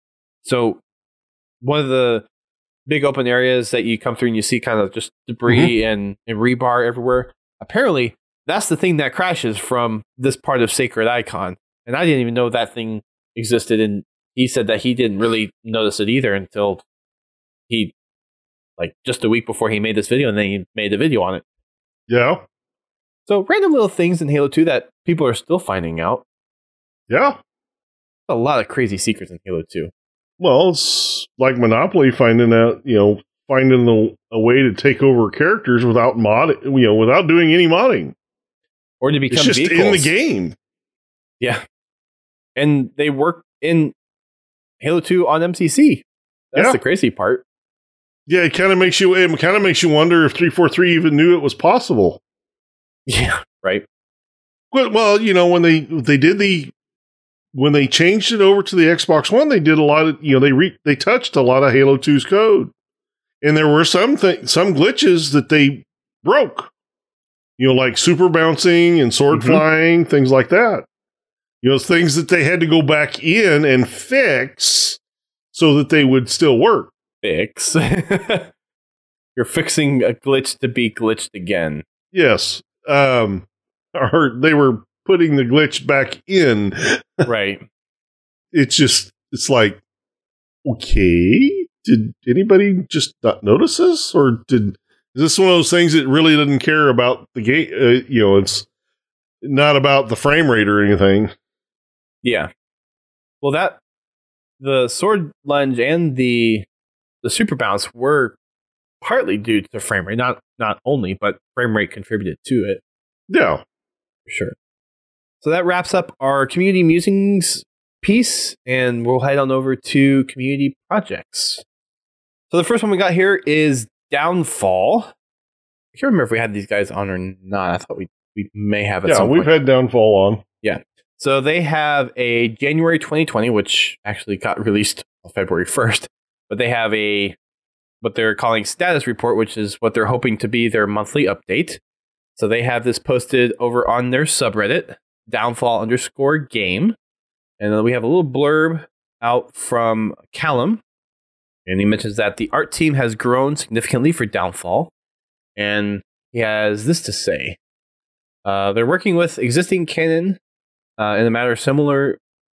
S1: So one of the big open areas that you come through and you see kind of just debris and, and rebar everywhere. Apparently, that's the thing that crashes from this part of Sacred Icon. And I didn't even know that thing existed. And he said that he didn't really notice it either until he, like, just a week before he made this video, and then he made a video on it.
S2: yeah,
S1: So random little things in Halo two that people are still finding out.
S2: yeah.
S1: A lot of crazy secrets in Halo two.
S2: Well, it's like Monopoly finding out, you know, finding the, a way to take over characters without mod, you know, without doing any modding.
S1: Or to become
S2: It's just
S1: vehicles.
S2: in the game.
S1: Yeah. And they work in Halo two on M C C. That's
S2: Yeah.
S1: the crazy part.
S2: Yeah, it kind of makes you. It kind of makes you wonder if three forty-three even knew it was possible.
S1: Yeah, right.
S2: Well, well, you know, when they they did the when they changed it over to the Xbox One, they did a lot of you know they re, they touched a lot of Halo two's code, and there were some th- some glitches that they broke. You know, like super bouncing and sword mm-hmm. flying, things like that. You know, things that they had to go back in and fix so that they would still work.
S1: Fix. You're fixing a glitch to be glitched again.
S2: Yes. Um, or they were putting the glitch back in.
S1: Right.
S2: It's just, it's like, okay, did anybody just not notice this? Or did, is this one of those things that really doesn't care about the game? Uh, you know, it's not about the frame rate or anything.
S1: Yeah. Well, that, the sword lunge and the the super bounce were partly due to frame rate. Not, not only, but frame rate contributed to it.
S2: Yeah.
S1: For sure. So that wraps up our community musings piece, and we'll head on over to community projects. So the first one we got here is Downfall. I can't remember if we had these guys on or not. I thought we, we may have at
S2: yeah,
S1: some
S2: we've
S1: point.
S2: had Downfall on.
S1: Yeah. So they have a January twenty twenty, which actually got released on February first, but they have a what they're calling status report, which is what they're hoping to be their monthly update. So they have this posted over on their subreddit, Downfall underscore game. And then we have a little blurb out from Callum. And he mentions that the art team has grown significantly for Downfall. And he has this to say. Uh, they're working with existing canon uh, in a matter similar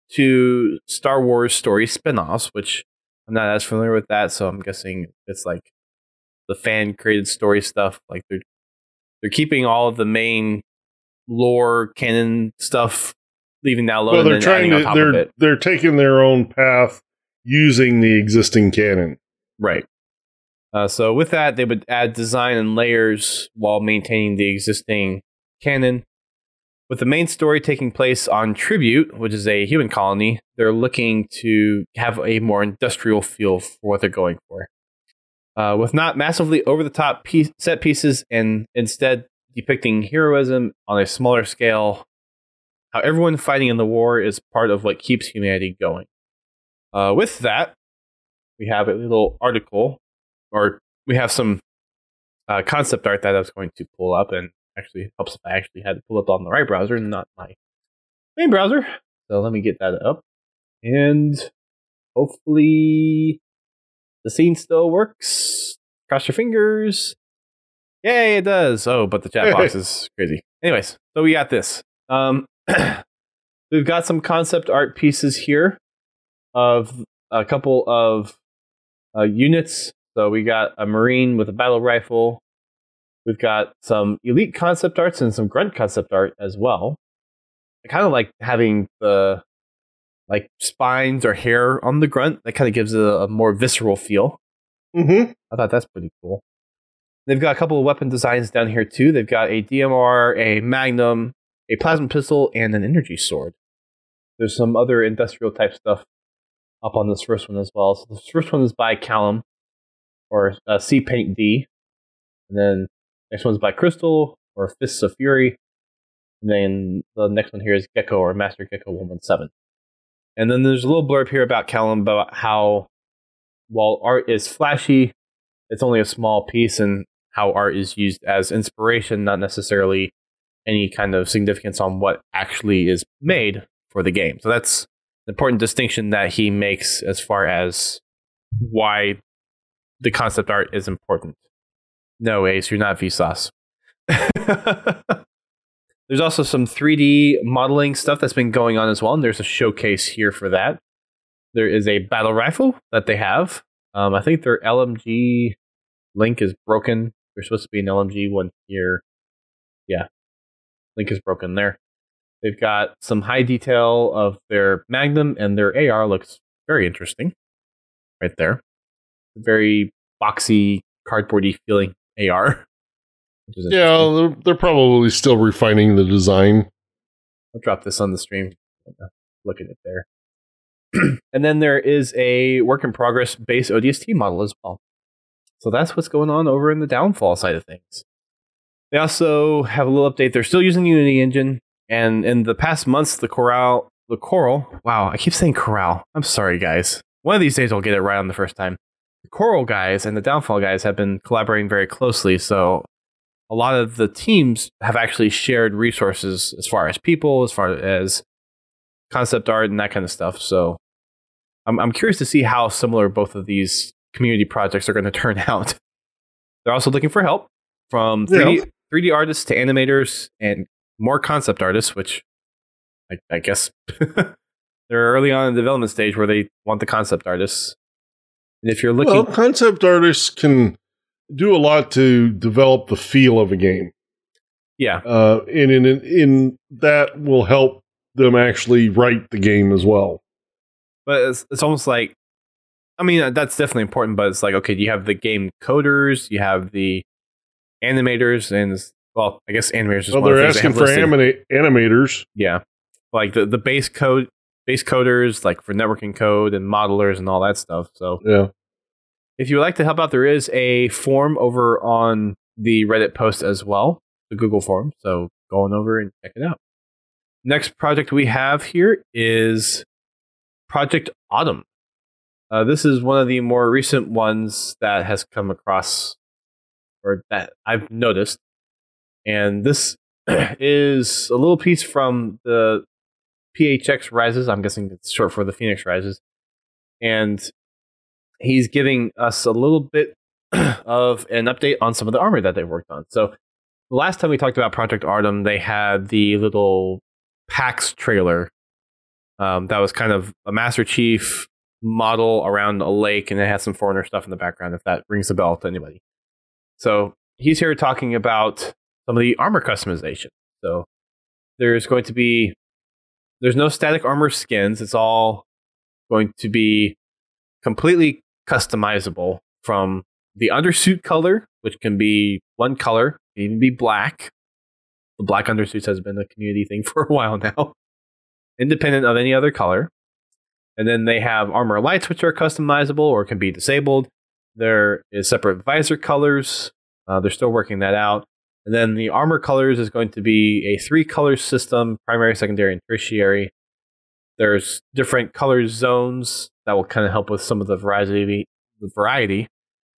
S1: to Star Wars story spin-offs, which I'm not as familiar with that, so I'm guessing it's like the fan-created story stuff. Like they're they're keeping all of the main lore canon stuff, leaving that alone.
S2: Well, they're
S1: and
S2: trying to
S1: on top
S2: they're
S1: of it.
S2: they're taking their own path using the existing canon.
S1: Right. Uh, so with that, they would add design and layers while maintaining the existing canon. With the main story taking place on Tribute, which is a human colony, they're looking to have a more industrial feel for what they're going for. Uh, with not massively over-the-top piece, set pieces and instead depicting heroism on a smaller scale, how everyone fighting in the war is part of what keeps humanity going. Uh, with that, we have a little article, or we have some uh, concept art that I was going to pull up, and actually helps if I actually had to pull up on the right browser, not my main browser. So let me get that up. And hopefully the scene still works. Cross your fingers. Yay, it does. Oh, but the chat box is crazy. Anyways, so we got this. Um, we've got some concept art pieces here of a couple of uh, units. So we got a Marine with a battle rifle. We've got some elite concept arts and some grunt concept art as well. I kind of like having the like spines or hair on the grunt. That kind of gives it a, a more visceral feel.
S2: Mm-hmm.
S1: I thought that's pretty cool. They've got a couple of weapon designs down here too. They've got a D M R, a Magnum, a plasma pistol, and an energy sword. There's some other industrial type stuff up on this first one as well. So the first one is by Callum, or uh, C Paint D. And then next one's by Crystal, or Fists of Fury. And then the next one here is Gecko, or Master Gecko one one seven. And then there's a little blurb here about Callum about how, while art is flashy, it's only a small piece, and how art is used as inspiration, not necessarily any kind of significance on what actually is made for the game. So that's an important distinction that he makes as far as why the concept art is important. No, Ace, you're not Vsauce. There's also some three D modeling stuff that's been going on as well, and there's a showcase here for that. There is a battle rifle that they have. Um, I think their L M G link is broken. There's supposed to be an L M G one here. Yeah, link is broken there. They've got some high detail of their Magnum, and their A R looks very interesting. Right there. Very boxy, cardboardy feeling A R.
S2: Yeah, they're, they're probably still refining the design.
S1: I'll drop this on the stream. Look at it there. And then there is a work in progress base O D S T model as well. So that's what's going on over in the Downfall side of things. They also have a little update. They're still using the Unity engine. And in the past months, the Coral, the Coral, wow, I keep saying Coral. I'm sorry, guys. One of these days I'll get it right on the first time. The Coral guys and the Downfall guys have been collaborating very closely, so a lot of the teams have actually shared resources as far as people, as far as concept art and that kind of stuff. So I'm, I'm curious to see how similar both of these community projects are going to turn out. They're also looking for help from three D, yeah. three D artists to animators and more concept artists, which I, I guess they're early on in the development stage where they want the concept artists. And if you're looking,
S2: well, concept artists can do a lot to develop the feel of a game.
S1: Yeah,
S2: uh, and in in that will help them actually write the game as well.
S1: But it's, it's almost like, I mean, that's definitely important. But it's like, okay, you have the game coders, you have the animators, and well, I guess animators. Is
S2: well,
S1: one
S2: they're
S1: of the
S2: asking for anima- animators.
S1: Yeah, like the the base code, base coders, like for networking code and modelers and all that stuff. So
S2: yeah.
S1: If you would like to help out, there is a form over on the Reddit post as well, the Google form. So go on over and check it out. Next project we have here is Project Autumn. Uh, this is one of the more recent ones that has come across, or that I've noticed. And this is a little piece from the P H X Rises. I'm guessing it's short for the Phoenix Rises. And he's giving us a little bit of an update on some of the armor that they've worked on. So the last time we talked about Project Autumn, they had the little PAX trailer um, that was kind of a Master Chief model around a lake, and it had some Foreigner stuff in the background, if that rings a bell to anybody. So he's here talking about some of the armor customization. So there's going to be, there's no static armor skins. It's all going to be completely customizable from the undersuit color, which can be one color, can even be black. The black undersuits has been a community thing for a while now, independent of any other color. And then they have armor lights, which are customizable or can be disabled. There is separate visor colors. Uh, they're still working that out. And then the armor colors is going to be a three color system, primary, secondary, and tertiary. There's different color zones that will kind of help with some of the variety, the variety.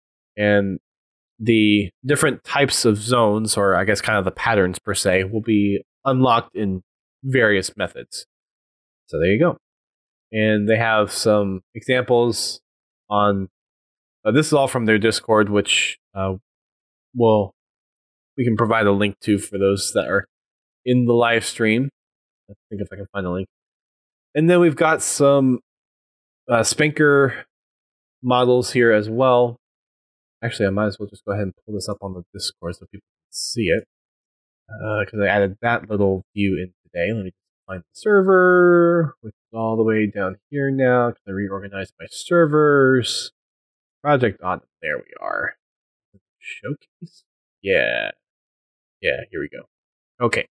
S1: And the different types of zones, or I guess kind of the patterns per se, will be unlocked in various methods. So there you go. And they have some examples on, uh, this is all from their Discord, which uh, will we can provide a link to for those that are in the live stream. I think if I can find a link. And then we've got some uh, Spanker models here as well. Actually, I might as well just go ahead and pull this up on the Discord so people can see it. Because uh, I added that little view in today. Let me just find the server, which is all the way down here now. Because I reorganized my servers. Project Autumn. There we are. Showcase? Yeah. Yeah, here we go. Okay.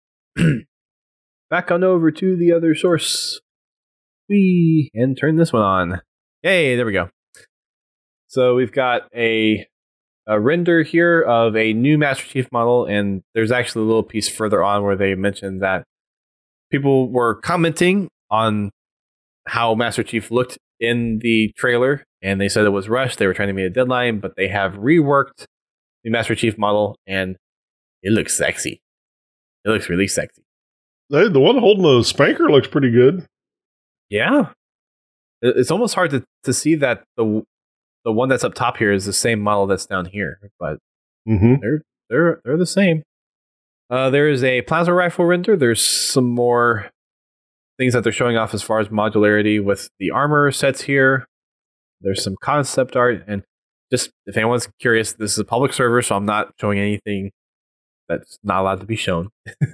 S1: Back on over to the other source. Whee! And turn this one on. Yay, there we go. So we've got a, a render here of a new Master Chief model, and there's actually a little piece further on where they mentioned that people were commenting on how Master Chief looked in the trailer, and they said it was rushed. They were trying to meet a deadline, but they have reworked the Master Chief model, and it looks sexy. It looks really sexy.
S2: Hey, the one holding the Spanker looks pretty good.
S1: Yeah. It's almost hard to, to see that the the one that's up top here is the same model that's down here, but
S2: mm-hmm.
S1: they're they're they're the same. Uh, there is a plasma rifle render. There's some more things that they're showing off as far as modularity with the armor sets here. There's some concept art, and just if anyone's curious, this is a public server, so I'm not showing anything that's not allowed to be shown.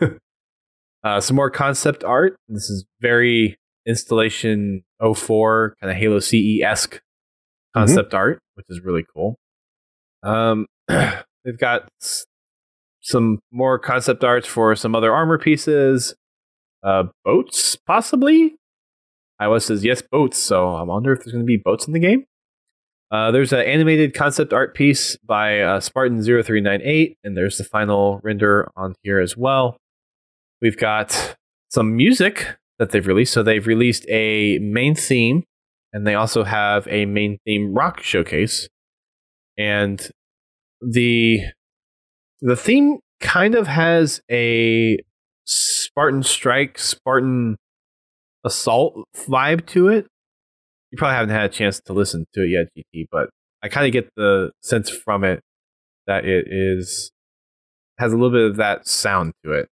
S1: uh, some more concept art. This is very Installation oh four, kind of Halo C E-esque concept mm-hmm. art, which is really cool. Um, they've got s- some more concept arts for some other armor pieces. Uh, boats, possibly? iOS says yes, boats, so I wonder if there's going to be boats in the game. Uh, there's an animated concept art piece by uh, Spartan zero three nine eight, and there's the final render on here as well. We've got some music that they've released. So they've released a main theme, and they also have a main theme rock showcase. And the the theme kind of has a Spartan Strike, Spartan Assault vibe to it. You probably haven't had a chance to listen to it yet, G T, but I kind of get the sense from it that it is has a little bit of that sound to it.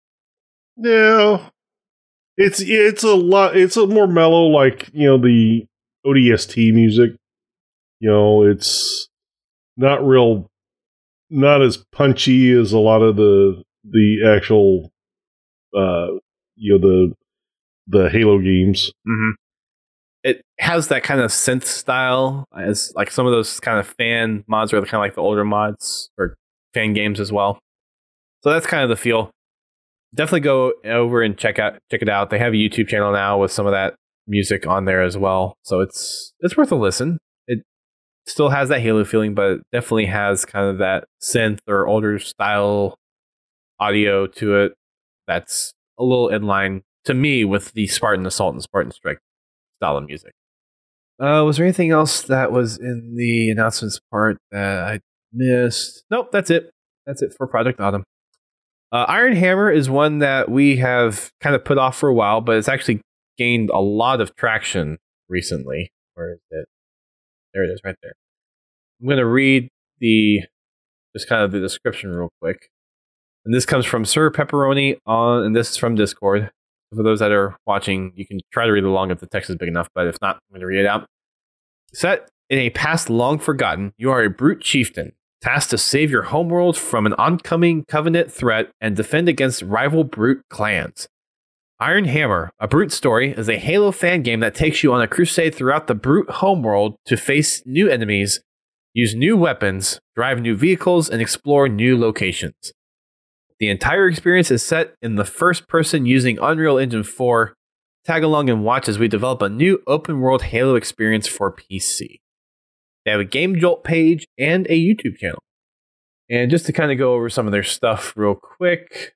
S2: Yeah, it's it's a lot. It's a more mellow, like, you know, the O D S T music. You know, it's not real, not as punchy as a lot of the the actual, uh, you know, the the Halo games.
S1: Mm-hmm. It has that kind of synth style, as like some of those kind of fan mods are kind of like the older mods or fan games as well. So that's kind of the feel. Definitely go over and check out check it out. They have a YouTube channel now with some of that music on there as well. So it's it's worth a listen. It still has that Halo feeling, but it definitely has kind of that synth or older style audio to it that's a little in line to me with the Spartan Assault and Spartan Strike style of music. Uh, was there anything else that was in the announcements part that I missed? Nope, that's it. That's it for Project Autumn. Uh, Iron Hammer is one that we have kind of put off for a while, but it's actually gained a lot of traction recently. Where is it? There it is, right there. I'm going to read the just kind of the description real quick. And this comes from Sir Pepperoni on, and this is from Discord. For those that are watching, you can try to read along if the text is big enough, but if not, I'm going to read it out. Set in a past long forgotten, you are a brute chieftain, tasked to save your homeworld from an oncoming Covenant threat and defend against rival brute clans. Iron Hammer, a brute story, is a Halo fan game that takes you on a crusade throughout the brute homeworld to face new enemies, use new weapons, drive new vehicles, and explore new locations. The entire experience is set in the first person using Unreal Engine four. Tag along and watch as we develop a new open world Halo experience for P C. They have a Game Jolt page and a YouTube channel. And just to kind of go over some of their stuff real quick,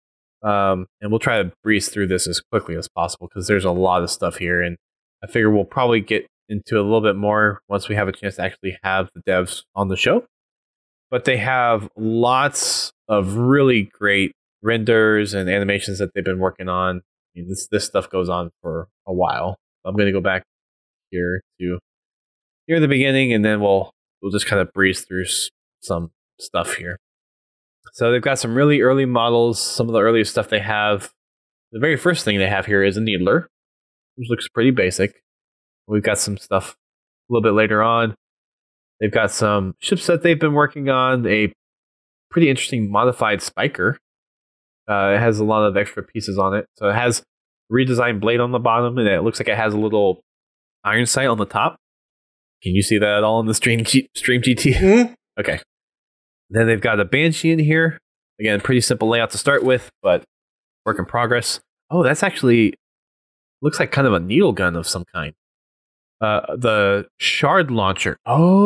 S1: um, and we'll try to breeze through this as quickly as possible because there's a lot of stuff here, and I figure we'll probably get into a little bit more once we have a chance to actually have the devs on the show. But they have lots of really great renders and animations that they've been working on. I mean, this this stuff goes on for a while. I'm going to go back here to here at the beginning, and then we'll we'll just kind of breeze through s- some stuff here. So they've got some really early models. Some of the earliest stuff they have. The very first thing they have here is a Needler, which looks pretty basic. We've got some stuff a little bit later on. They've got some ships that they've been working on. A pretty interesting modified Spiker. Uh, it has a lot of extra pieces on it. So it has redesigned blade on the bottom, and it looks like it has a little iron sight on the top. Can you see that at all in the stream, G- stream G T?
S2: Mm-hmm.
S1: Okay. Then they've got a Banshee in here. Again, pretty simple layout to start with, but work in progress. Oh, that's actually looks like kind of a needle gun of some kind. Uh, the Shard Launcher.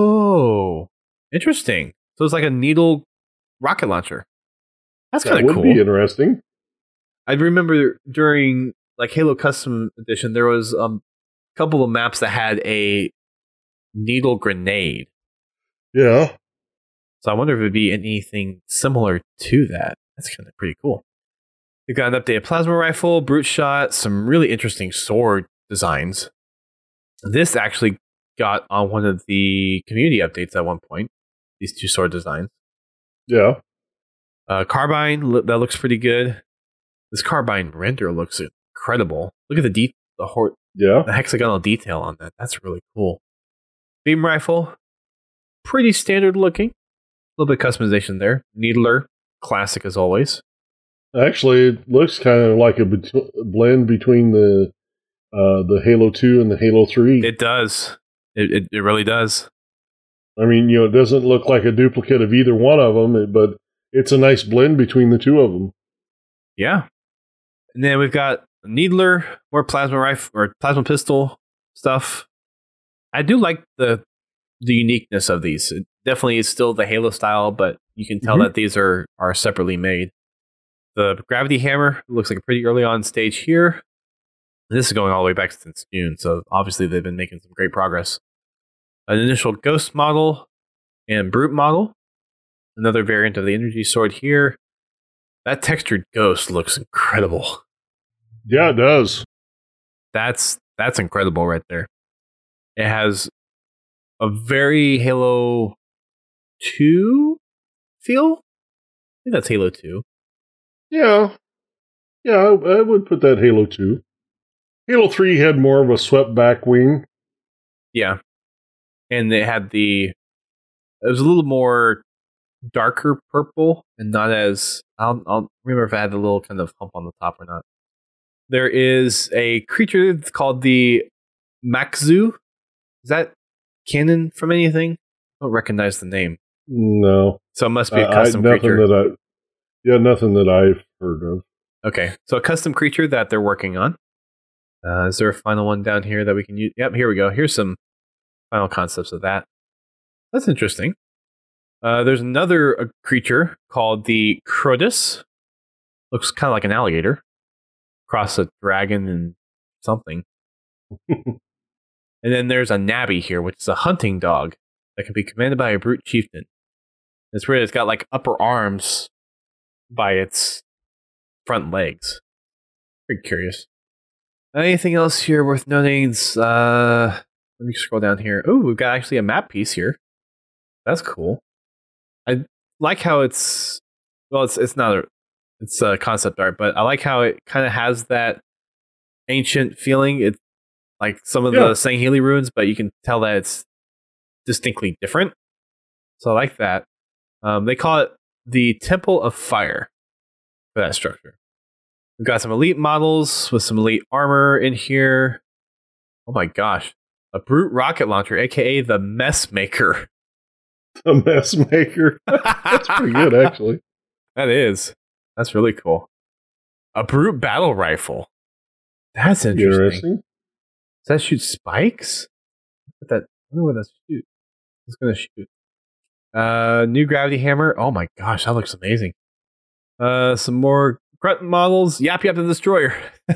S1: Oh, interesting. So it's like a needle rocket launcher. That's kind of cool.
S2: That would be interesting.
S1: I remember during like Halo Custom Edition, there was um, a couple of maps that had a needle grenade.
S2: Yeah.
S1: So I wonder if it'd be anything similar to that. That's kind of pretty cool. We've got an updated plasma rifle, brute shot, some really interesting sword designs. This actually got on one of the community updates at one point. These two sword designs.
S2: Yeah.
S1: Uh, carbine, lo- that looks pretty good. This carbine render looks incredible. Look at the de- the, hor-
S2: Yeah.
S1: the hexagonal detail on that. That's really cool. Beam rifle, pretty standard looking. A little bit of customization there. Needler, classic as always.
S2: Actually, it looks kind of like a bet- blend between the uh, the Halo two and the Halo three.
S1: It does. It, it it really does.
S2: I mean, you know, it doesn't look like a duplicate of either one of them, but it's a nice blend between the two of them.
S1: Yeah. And then we've got Needler, more plasma rifle or plasma pistol stuff. I do like the the uniqueness of these. It definitely is still the Halo style, but you can tell
S2: Mhm.
S1: that these are are separately made. The gravity hammer looks like a pretty early on stage here. This is going all the way back since June, so obviously they've been making some great progress. An initial ghost model and brute model. Another variant of the energy sword here. That textured ghost looks incredible.
S2: Yeah, it does.
S1: That's that's incredible right there. It has a very Halo two feel. I think that's Halo two.
S2: Yeah. Yeah, I, I would put that Halo two. Halo three had more of a swept back wing.
S1: Yeah. And it had the... It was a little more darker purple and not as... I'll, I'll remember if I had the little kind of hump on the top or not. There is a creature that's called the Maxzu. Is that canon from anything? I don't recognize the name.
S2: No.
S1: So it must be a
S2: Uh,
S1: custom
S2: I, nothing
S1: creature.
S2: That I, yeah, nothing that I've heard of.
S1: Okay, so a custom creature that they're working on. Uh, is there a final one down here that we can use? Yep, here we go. Here's some final concepts of that. That's interesting. Uh, there's another uh, creature called the Crudus. Looks kind of like an alligator. Cross a dragon and something. And then there's a Nabby here, which is a hunting dog that can be commanded by a brute chieftain. It's weird. It's got like upper arms by its front legs. Very curious. Anything else here worth noting? Uh, let me scroll down here. Oh, we've got actually a map piece here. That's cool. I like how it's well, it's it's not a it's a concept art, but I like how it kind of has that ancient feeling. It's like some of
S2: Yeah.
S1: the Sangheili ruins, but you can tell that it's distinctly different. So I like that. Um, they call it the Temple of Fire for that structure. We've got some elite models with some elite armor in here. Oh my gosh. A brute rocket launcher, aka the Mess Maker.
S2: A mess maker. That's pretty good, actually.
S1: That is. That's really cool. A brute battle rifle. That's interesting.
S2: Interesting.
S1: Does that shoot spikes? What that? I wonder what that shoot. It's gonna shoot. Uh, new gravity hammer. Oh my gosh, that looks amazing. Uh, some more grunt models. Yap Yap the Destroyer.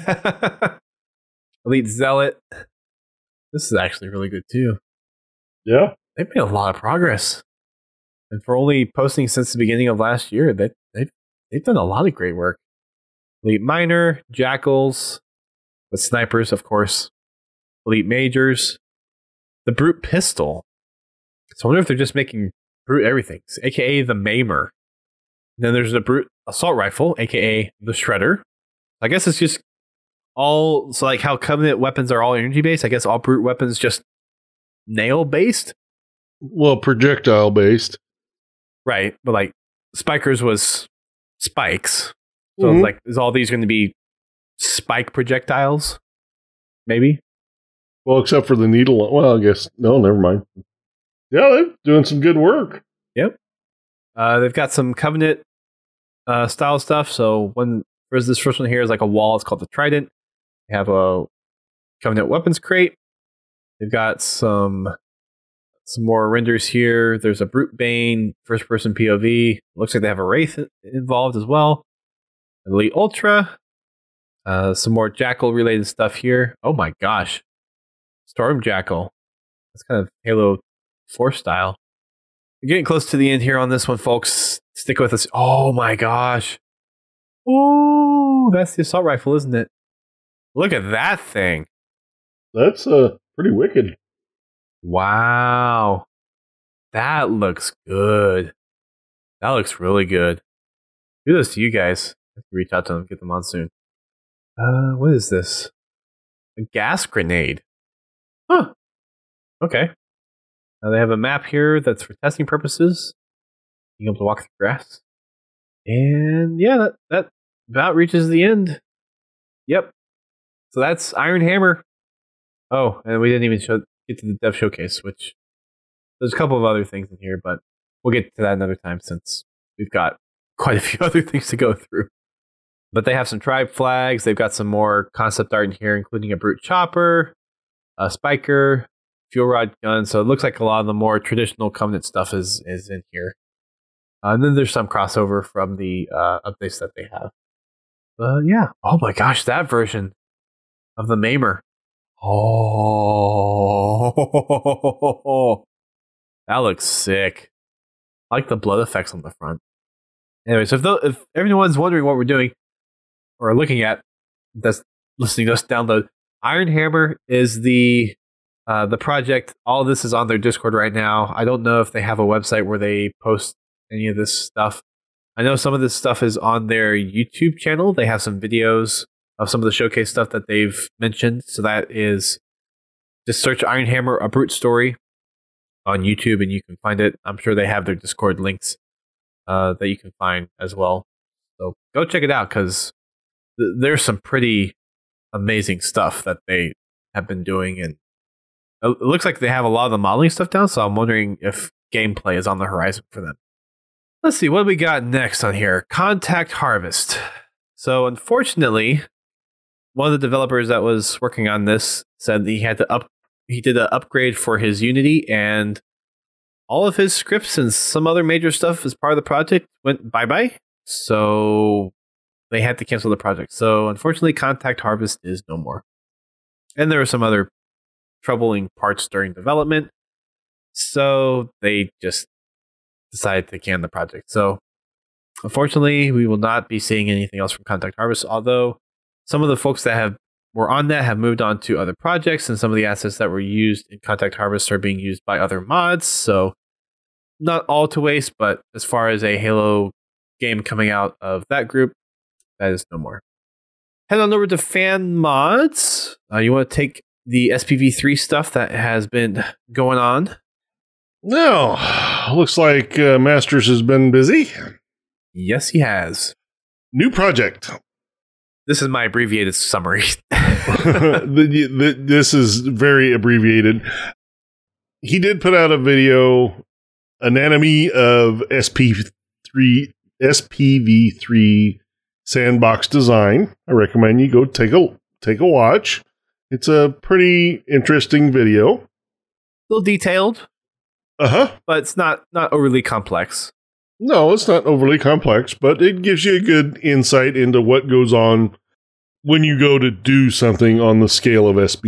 S1: Elite Zealot. This is actually really good too.
S2: Yeah.
S1: They've made a lot of progress, and for only posting since the beginning of last year, they they've they've done a lot of great work. Elite Miner, Jackals, with snipers, of course. Elite Majors, the Brute Pistol. So I wonder if they're just making Brute everything, aka the Maimer. And then there's the Brute Assault Rifle, aka the Shredder. I guess it's just all so like how Covenant weapons are all energy based. I guess all Brute weapons just nail based.
S2: Well, projectile based.
S1: Right, but like Spikers was spikes. So
S2: Mhm.
S1: like, is all these going to be spike projectiles? Maybe.
S2: Well, except for the needle. Well, I guess no. Never mind. Yeah, they're doing some good work.
S1: Yep. Uh, they've got some Covenant uh, style stuff. So when whereas this first one here is like a wall. It's called the Trident. They have a Covenant weapons crate. They've got some some more renders here. There's a Brute Bane first person P O V. Looks like they have a Wraith involved as well. Elite Ultra. Uh, some more Jackal related stuff here. Oh my gosh. Storm Jackal. That's kind of Halo four style. We're getting close to the end here on this one, folks. Stick with us. Oh my gosh. Oh, that's the assault rifle, isn't it? Look at that thing.
S2: That's uh, pretty wicked.
S1: Wow. That looks good. That looks really good. Kudos to you guys. I have to reach out to them, get them on soon. Uh, what is this? A gas grenade. Huh. Okay. Now they have a map here that's for testing purposes. Being able to walk through grass. And yeah, that, that about reaches the end. Yep. So that's Iron Hammer. Oh, and we didn't even show, get to the dev showcase, which there's a couple of other things in here, but we'll get to that another time since we've got quite a few other things to go through. But they have some tribe flags. They've got some more concept art in here, including a brute chopper, a spiker, fuel rod gun. So it looks like a lot of the more traditional Covenant stuff is is in here. Uh, and then there's some crossover from the uh, updates that they have. Uh, yeah. Oh my gosh, that version of the Maimer. Oh, that looks sick. I like the blood effects on the front. Anyway, so if, the, if everyone's wondering what we're doing or looking at, that's listening to us download. Iron Hammer is the uh, the project. All this is on their Discord right now. I don't know if they have a website where they post any of this stuff. I know some of this stuff is on their YouTube channel. They have some videos of some of the showcase stuff that they've mentioned. So that is just search Iron Hammer A Brute Story on YouTube and you can find it. I'm sure they have their Discord links uh, that you can find as well. So go check it out because th- there's some pretty amazing stuff that they have been doing. And it looks like they have a lot of the modeling stuff down. So I'm wondering if gameplay is on the horizon for them. Let's see, what do we got next on here? Contact Harvest. So unfortunately, one of the developers that was working on this said he had to up he did an upgrade for his Unity and all of his scripts and some other major stuff as part of the project went bye-bye. So they had to cancel the project. So unfortunately, Contact Harvest is no more. And there were some other troubling parts during development. So they just decided to can the project. So unfortunately, we will not be seeing anything else from Contact Harvest, although some of the folks that have were on that have moved on to other projects, and some of the assets that were used in Contact Harvest are being used by other mods. So not all to waste, but as far as a Halo game coming out of that group, that is no more. Head on over to Fan Mods. Uh, you want to take the S P V three stuff that has been going on?
S2: No, looks like uh, Masters has been busy.
S1: Yes, he has.
S2: New project.
S1: This is my abbreviated summary.
S2: the, the, this is very abbreviated. He did put out a video, Anatomy of S P V three, S P V three sandbox design. I recommend you go take a take a watch. It's a pretty interesting video.
S1: A little detailed.
S2: Uh-huh.
S1: But it's not, not overly complex.
S2: No, it's not overly complex, but it gives you a good insight into what goes on when you go to do something on the scale of S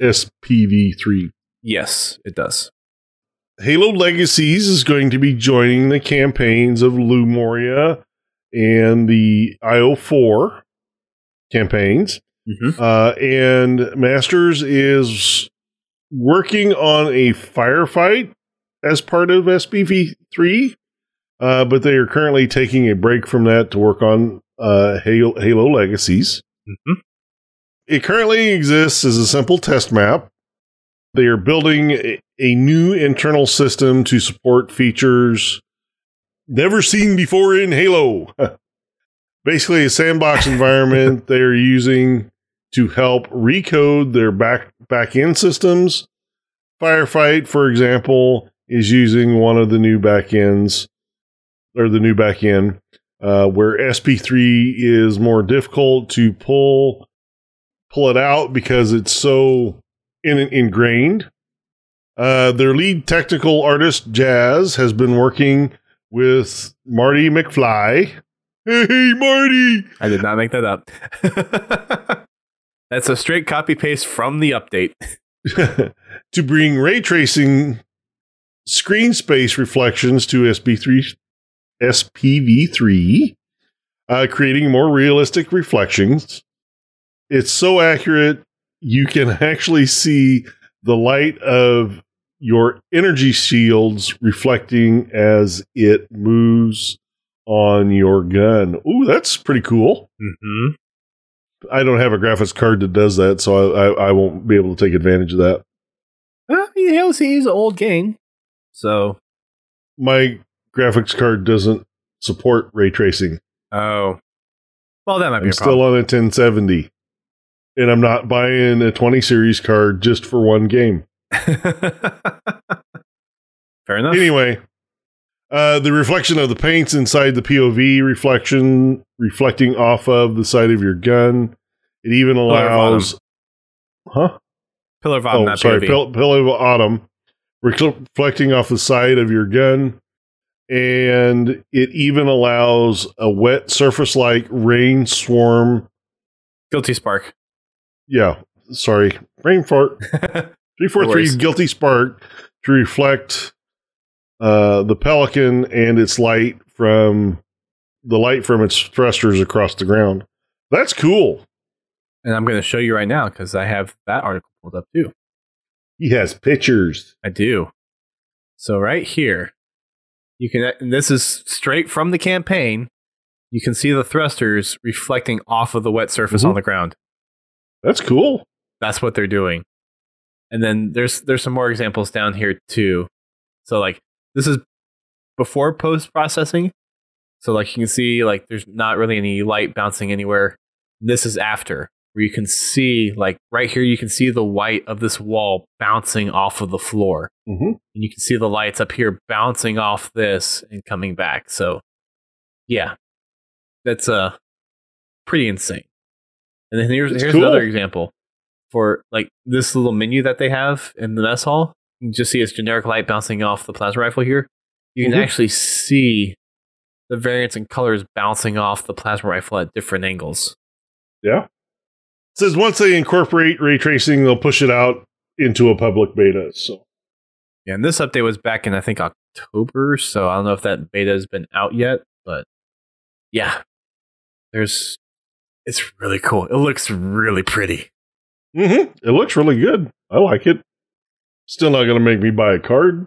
S2: P V three.
S1: Yes, it does.
S2: Halo Legacies is going to be joining the campaigns of Lumoria and the I O four campaigns.
S1: Mm-hmm.
S2: Uh, and Masters is working on a firefight as part of S P V three, uh, but they are currently taking a break from that to work on uh, Halo, Halo Legacies.
S1: Mm-hmm.
S2: It currently exists as a simple test map. They are building a, a new internal system to support features never seen before in Halo. Basically, a sandbox environment they are using to help recode their back back-end systems. Firefight, for example, is using one of the new backends, or the new backend, uh, where S P three is more difficult to pull pull it out because it's so in, ingrained. Uh, their lead technical artist, Jazz, has been working with Marty McFly. Hey, Marty!
S1: I did not make that up. That's a straight copy paste from the update.
S2: To bring ray tracing screen space reflections to S P three, S P V three, uh, creating more realistic reflections. It's so accurate, you can actually see the light of your energy shields reflecting as it moves on your gun. Ooh, that's pretty cool.
S1: Mm-hmm.
S2: I don't have a graphics card that does that, so I, I, I won't be able to take advantage of that.
S1: I mean, Halo C is an old game, so
S2: my graphics card doesn't support ray tracing.
S1: Oh, well, that might be
S2: I'm
S1: a
S2: still
S1: problem.
S2: on a ten seventy, and I'm not buying a twenty series card just for one game.
S1: Fair enough.
S2: Anyway, uh, the reflection of the paints inside the P O V reflection, reflecting off of the side of your gun. It even allows, huh?
S1: Pillar of Autumn,
S2: Oh,
S1: not
S2: sorry,
S1: P O V.
S2: Pill- Pillar of Autumn, reflecting off the side of your gun. and it even allows a wet surface like rain swarm.
S1: Guilty Spark.
S2: Yeah, sorry, rain fart. three forty-three
S1: No
S2: Guilty Spark to reflect uh, the Pelican and its light from the light from its thrusters across the ground. That's cool.
S1: And I'm going to show you right now because I have that article pulled up too.
S2: He has pictures.
S1: I do. So right here, you can. And this is straight from the campaign. You can see the thrusters reflecting off of the wet surface
S2: Mhm.
S1: on the ground.
S2: That's cool.
S1: That's what they're doing. And then there's there's some more examples down here too. So like this is before post processing. So like you can see like there's not really any light bouncing anywhere. This is after, where you can see like right here you can see the white of this wall bouncing off of the floor.
S2: Mm-hmm.
S1: And you can see the lights up here bouncing off this and coming back. So yeah. That's uh pretty insane. And then here's
S2: It's
S1: here's
S2: cool.
S1: another example for like this little menu that they have in the mess hall. You can just see it's generic light bouncing off the plasma rifle here. You can
S2: Mhm.
S1: actually see the variants in colors bouncing off the plasma rifle at different angles.
S2: Yeah. It says once they incorporate ray tracing, they'll push it out into a public beta. So
S1: Yeah, and this update was back in I think October, so I don't know if that beta has been out yet, but yeah. There's it's really cool. It looks really pretty.
S2: mm-hmm. It looks really good. I like it. Still not going to make me buy a card.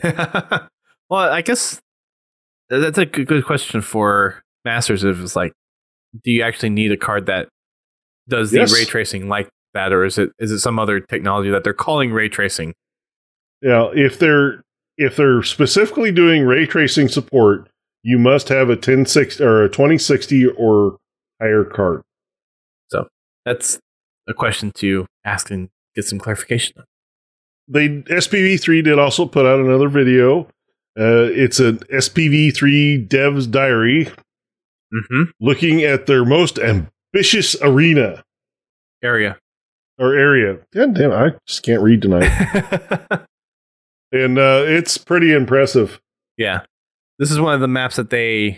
S1: Well, I guess that's a good good question for Masters. If it's like, do you actually need a card that does the
S2: Yes.
S1: ray tracing like that, or is it is it some other technology that they're calling ray tracing?
S2: Yeah, if they're if they're specifically doing ray tracing support, you must have a ten sixty or a twenty sixty or higher card.
S1: So that's a question to ask and get some clarification on.
S2: They S P V three did also put out another video. Uh, it's an S P V three dev's diary,
S1: Mm-hmm.
S2: looking at their most ambitious arena
S1: Area.
S2: or area. God damn, I just can't read tonight. And uh, it's pretty impressive.
S1: Yeah. This is one of the maps that they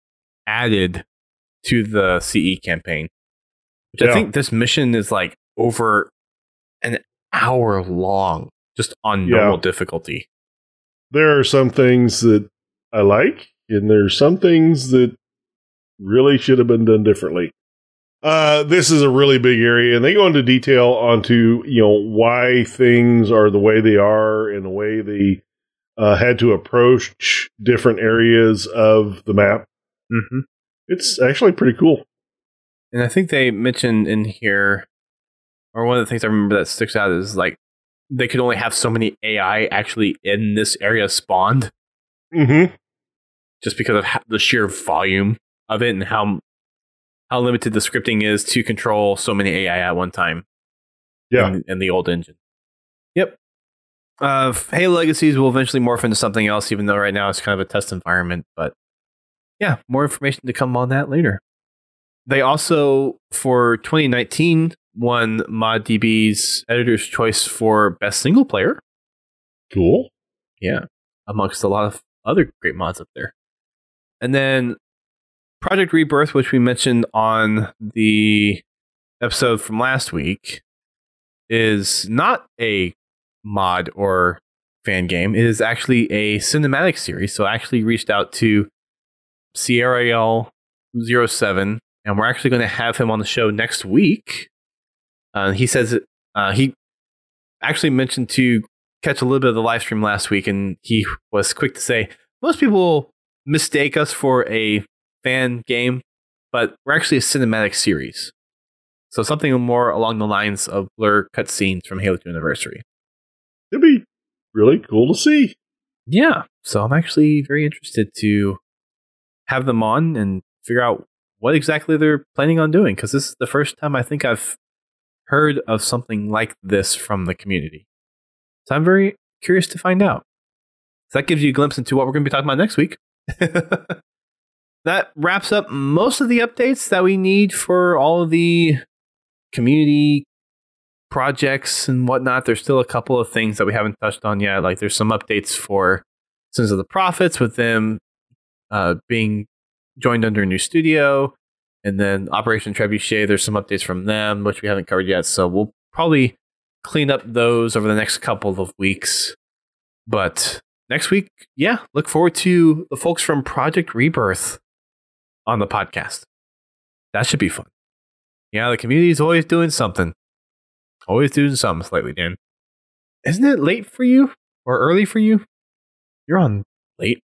S1: added to the C E campaign. Which
S2: Yeah.
S1: I think this mission is like over an hour long, just on
S2: Yeah.
S1: normal difficulty.
S2: There are some things that I like, and there's some things that really should have been done differently. Uh, this is a really big area, and they go into detail onto you know why things are the way they are and the way they uh, had to approach different areas of the map.
S1: Mm-hmm.
S2: It's actually pretty cool.
S1: And I think they mentioned in here, or one of the things I remember that sticks out is like they could only have so many A I actually in this area spawned,
S2: Mm-hmm.
S1: just because of ha- the sheer volume of it and how how limited the scripting is to control so many A I at one time.
S2: Yeah.
S1: in, in the old engine. Yep. Uh, Halo Legacies will eventually morph into something else, even though right now it's kind of a test environment. But yeah, more information to come on that later. They also, for twenty nineteen, won ModDB's Editor's Choice for Best Single Player.
S2: Cool.
S1: Yeah, amongst a lot of other great mods up there. And then Project Rebirth, which we mentioned on the episode from last week, is not a mod or fan game. It is actually a cinematic series. So I actually reached out to Sierra L zero seven, and we're actually going to have him on the show next week. Uh, he says uh, he actually mentioned to catch a little bit of the live stream last week, and he was quick to say most people mistake us for a fan game, but we're actually a cinematic series. So something more along the lines of blur cutscenes from Halo two Anniversary.
S2: It'd be really cool to see.
S1: Yeah, so I'm actually very interested to have them on and figure out what exactly they're planning on doing, because this is the first time I think I've heard of something like this from the community. So I'm very curious to find out. So that gives you a glimpse into what we're going to be talking about next week. That wraps up most of the updates that we need for all of the community projects and whatnot. There's still a couple of things that we haven't touched on yet. Like there's some updates for Sins of the Prophets, with them uh, being joined under a new studio. And then Operation Trebuchet, there's some updates from them, which we haven't covered yet. So we'll probably clean up those over the next couple of weeks. But next week, yeah, look forward to the folks from Project Rebirth on the podcast. That should be fun. Yeah, the community is always doing something. Always doing something slightly, Dan. Isn't it late for you? Or early for you? You're on late.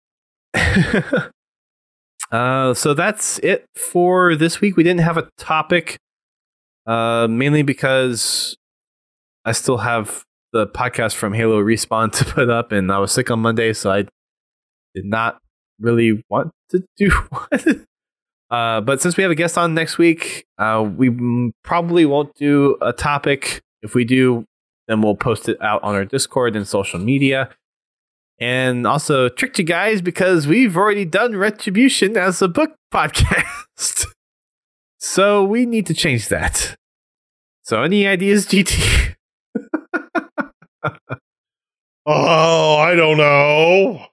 S1: uh, so that's it for this week. We didn't have a topic, uh, mainly because I still have the podcast from Halo Respawn to put up, and I was sick on Monday, so I did not really want to do one. Uh, but since we have a guest on next week, uh, we m- probably won't do a topic. If we do, then we'll post it out on our Discord and social media. And also tricked you guys because we've already done Retribution as a book podcast. So we need to change that. So any ideas, G T?
S2: Oh, I don't know.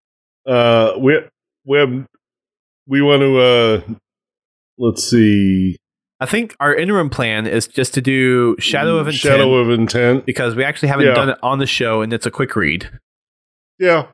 S2: Uh, we we have we want to uh, let's see.
S1: I think our interim plan is just to do Shadow of Intent.
S2: Shadow of Intent,
S1: because we actually haven't
S2: yeah.
S1: done it on the show, and it's a quick read.
S2: Yeah,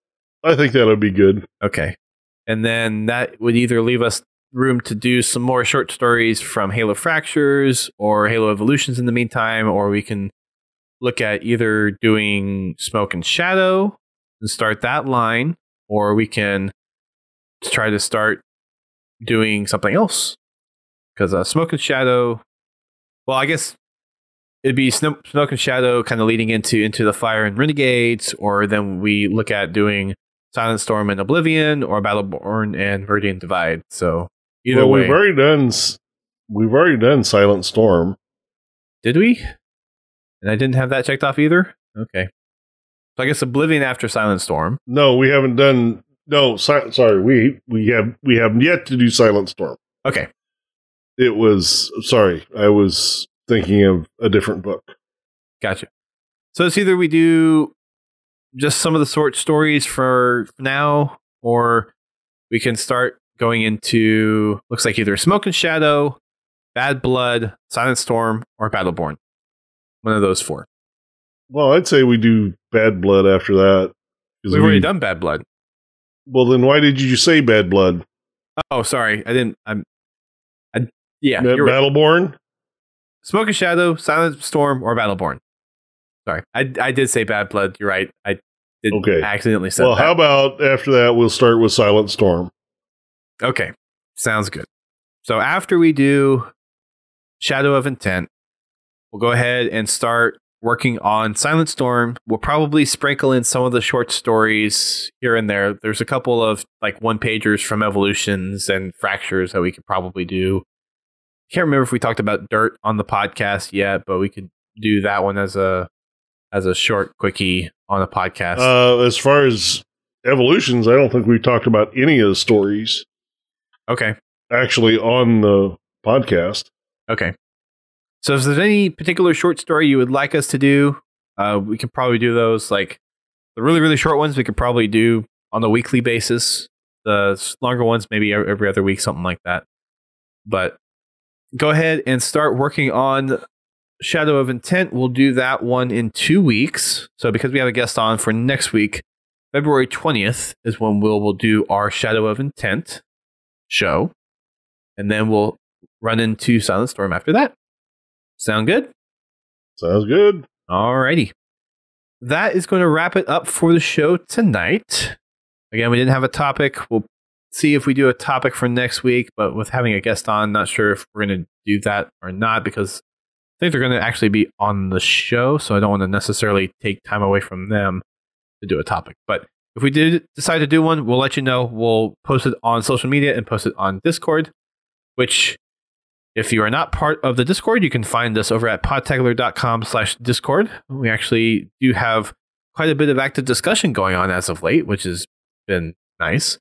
S2: I think that'll be good.
S1: Okay, and then that would either leave us room to do some more short stories from Halo Fractures or Halo Evolutions in the meantime, or we can look at either doing Smoke and Shadow and start that line, or we can try to start doing something else. Because uh, Smoke and Shadow, well, I guess it'd be Smoke and Shadow kind of leading into Into the Fire and Renegades, or then we look at doing Silent Storm and Oblivion, or Battleborn and Viridian Divide. So either
S2: well,
S1: way,
S2: we've already done we've already done Silent Storm.
S1: Did we? And I didn't have that checked off either? Okay. So I guess Oblivion after Silent Storm.
S2: No, we haven't done... No, si- sorry. We we have we have yet to do Silent Storm.
S1: Okay.
S2: It was... Sorry. I was thinking of a different book.
S1: Gotcha. So it's either we do just some of the short stories for now, or we can start going into... Looks like either Smoke and Shadow, Bad Blood, Silent Storm, or Battleborn. One of those four.
S2: Well, I'd say we do Bad Blood after that.
S1: We've we, already done Bad Blood.
S2: Well, then why did you say Bad Blood?
S1: Oh, sorry. I didn't. I'm. I, yeah.
S2: Ba- Battleborn?
S1: Right. Smoke and Shadow, Silent Storm, or Battleborn. Sorry. I, I did say Bad Blood. You're right. I did
S2: okay.
S1: accidentally say
S2: well,
S1: that.
S2: Well, how about after that, we'll start with Silent Storm?
S1: Okay. Sounds good. So after we do Shadow of Intent, we'll go ahead and start working on Silent Storm. We'll probably sprinkle in some of the short stories here and there. There's a couple of like one pagers from Evolutions and Fractures that we could probably do. I can't remember if we talked about Dirt on the podcast yet, but we could do that one as a as a short quickie on a podcast.
S2: Uh, as far as Evolutions, I don't think we talked about any of the stories.
S1: Okay.
S2: Actually on the podcast.
S1: Okay. So if there's any particular short story you would like us to do, uh, we could probably do those. Like the really, really short ones, we could probably do on a weekly basis. The longer ones, maybe every other week, something like that. But go ahead and start working on Shadow of Intent. We'll do that one in two weeks. So because we have a guest on for next week, February twentieth is when we'll, we'll do our Shadow of Intent show. And then we'll run into Silent Storm after that. Sound good?
S2: Sounds good.
S1: Alrighty. That is going to wrap it up for the show tonight. Again, we didn't have a topic. We'll see if we do a topic for next week, but with having a guest on, not sure if we're going to do that or not, because I think they're going to actually be on the show, so I don't want to necessarily take time away from them to do a topic. But if we did decide to do one, we'll let you know. We'll post it on social media and post it on Discord, which... if you are not part of the Discord, you can find us over at podtaggler.com slash Discord. We actually do have quite a bit of active discussion going on as of late, which has been nice.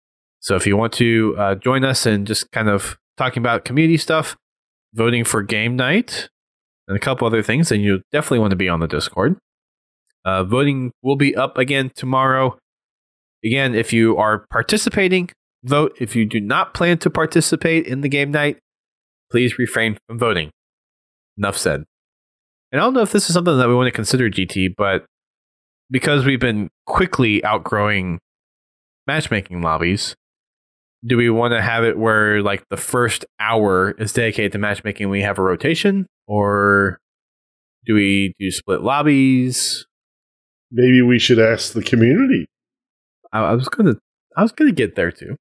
S1: So if you want to uh, join us and just kind of talking about community stuff, voting for game night, and a couple other things, then you definitely want to be on the Discord. Uh, voting will be up again tomorrow. Again, if you are participating, vote. If you do not plan to participate in the game night, please refrain from voting. Enough said. And I don't know if this is something that we want to consider, G T, but because we've been quickly outgrowing matchmaking lobbies, do we want to have it where like the first hour is dedicated to matchmaking and we have a rotation? Or do we do split lobbies?
S2: Maybe we should ask the community.
S1: I, I was gonna I was gonna get there too.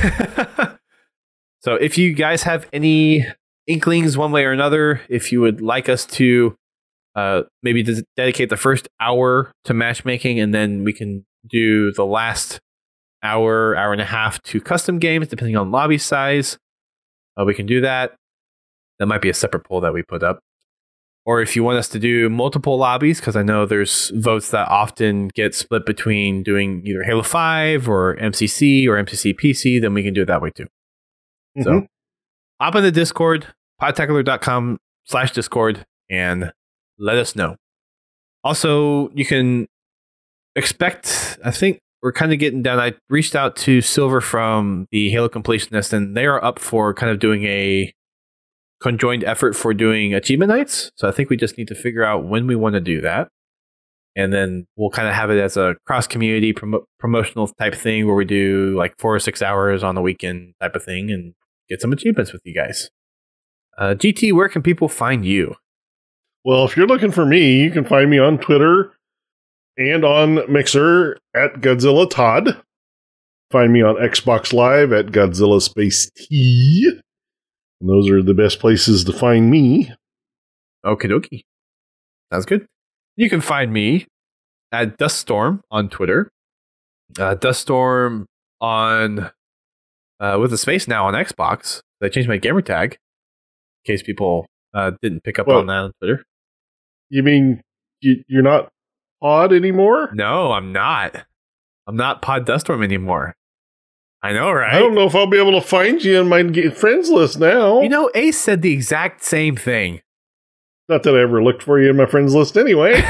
S1: So if you guys have any inklings one way or another, if you would like us to uh, maybe des- dedicate the first hour to matchmaking and then we can do the last hour, hour and a half to custom games, depending on lobby size, uh, we can do that. That might be a separate poll that we put up. Or if you want us to do multiple lobbies, because I know there's votes that often get split between doing either Halo five or M C C or M C C P C, then we can do it that way too. Mm-hmm. So hop in the Discord, podtacular.com slash Discord, and let us know. Also, you can expect, I think we're kind of getting down. I reached out to Silver from the Halo Completionist, and they are up for kind of doing a conjoined effort for doing achievement nights. So I think we just need to figure out when we want to do that. And then we'll kind of have it as a cross-community prom- promotional type thing where we do like four or six hours on the weekend type of thing and get some achievements with you guys. Uh, G T, where can people find you?
S2: Well, if you're looking for me, you can find me on Twitter and on Mixer at Godzilla Todd. Find me on Xbox Live at Godzilla Space T. And those are the best places to find me.
S1: Okie dokie. Sounds good. You can find me at Duststorm on Twitter. Uh, Duststorm on uh, with a space now on Xbox. I changed my gamer tag in case people uh, didn't pick up well, on that on Twitter.
S2: You mean you, you're not Pod anymore?
S1: No, I'm not. I'm not Pod Duststorm anymore. I know, right?
S2: I don't know if I'll be able to find you in my friends list now.
S1: You know, Ace said the exact same thing.
S2: Not that I ever looked for you in my friends list anyway.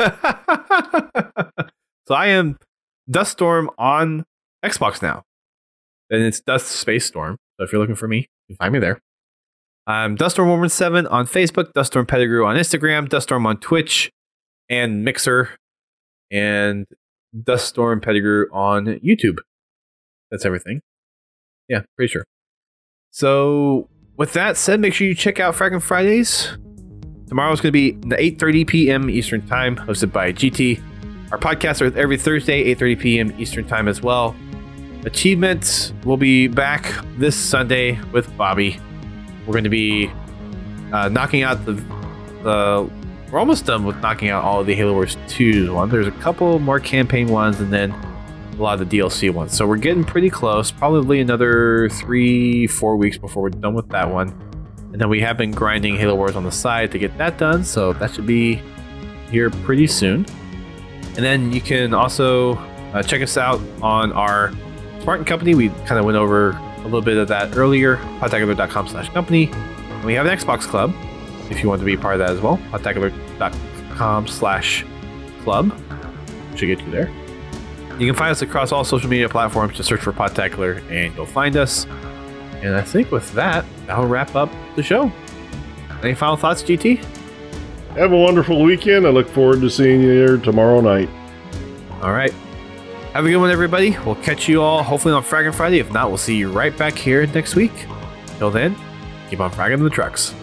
S1: So I am Duststorm on Xbox now. And it's Dust Space Storm. So if you're looking for me, you can find me there. I'm Duststorm one one seven on Facebook, Duststorm Pettigrew on Instagram, Duststorm on Twitch and Mixer, and Duststorm Pettigrew on YouTube. That's everything. Yeah, pretty sure. So, with that said, make sure you check out Fraggin' Fridays. Tomorrow is going to be eight thirty p.m. Eastern Time, hosted by G T. Our podcasts are every Thursday, eight thirty p.m. Eastern Time as well. Achievements will be back this Sunday with Bobby. We're going to be uh, knocking out the... the we're almost done with knocking out all of the Halo Wars two ones. There's a couple more campaign ones, and then a lot of the D L C ones. So we're getting pretty close. Probably another three, four weeks before we're done with that one. And then we have been grinding Halo Wars on the side to get that done. So that should be here pretty soon. And then you can also uh, check us out on our Spartan Company. We kind of went over a little bit of that earlier. podtacular.com slash company. And we have an Xbox Club if you want to be part of that as well. podtacular.com slash club. Should get you there. You can find us across all social media platforms. Just search for Podtacular and you'll find us. And I think with that, that'll wrap up the show. Any final thoughts, G T?
S2: Have a wonderful weekend. I look forward to seeing you here tomorrow night.
S1: All right. Have a good one, everybody. We'll catch you all hopefully on Fraggin' Friday. If not, we'll see you right back here next week. Till then, keep on fragging the trucks.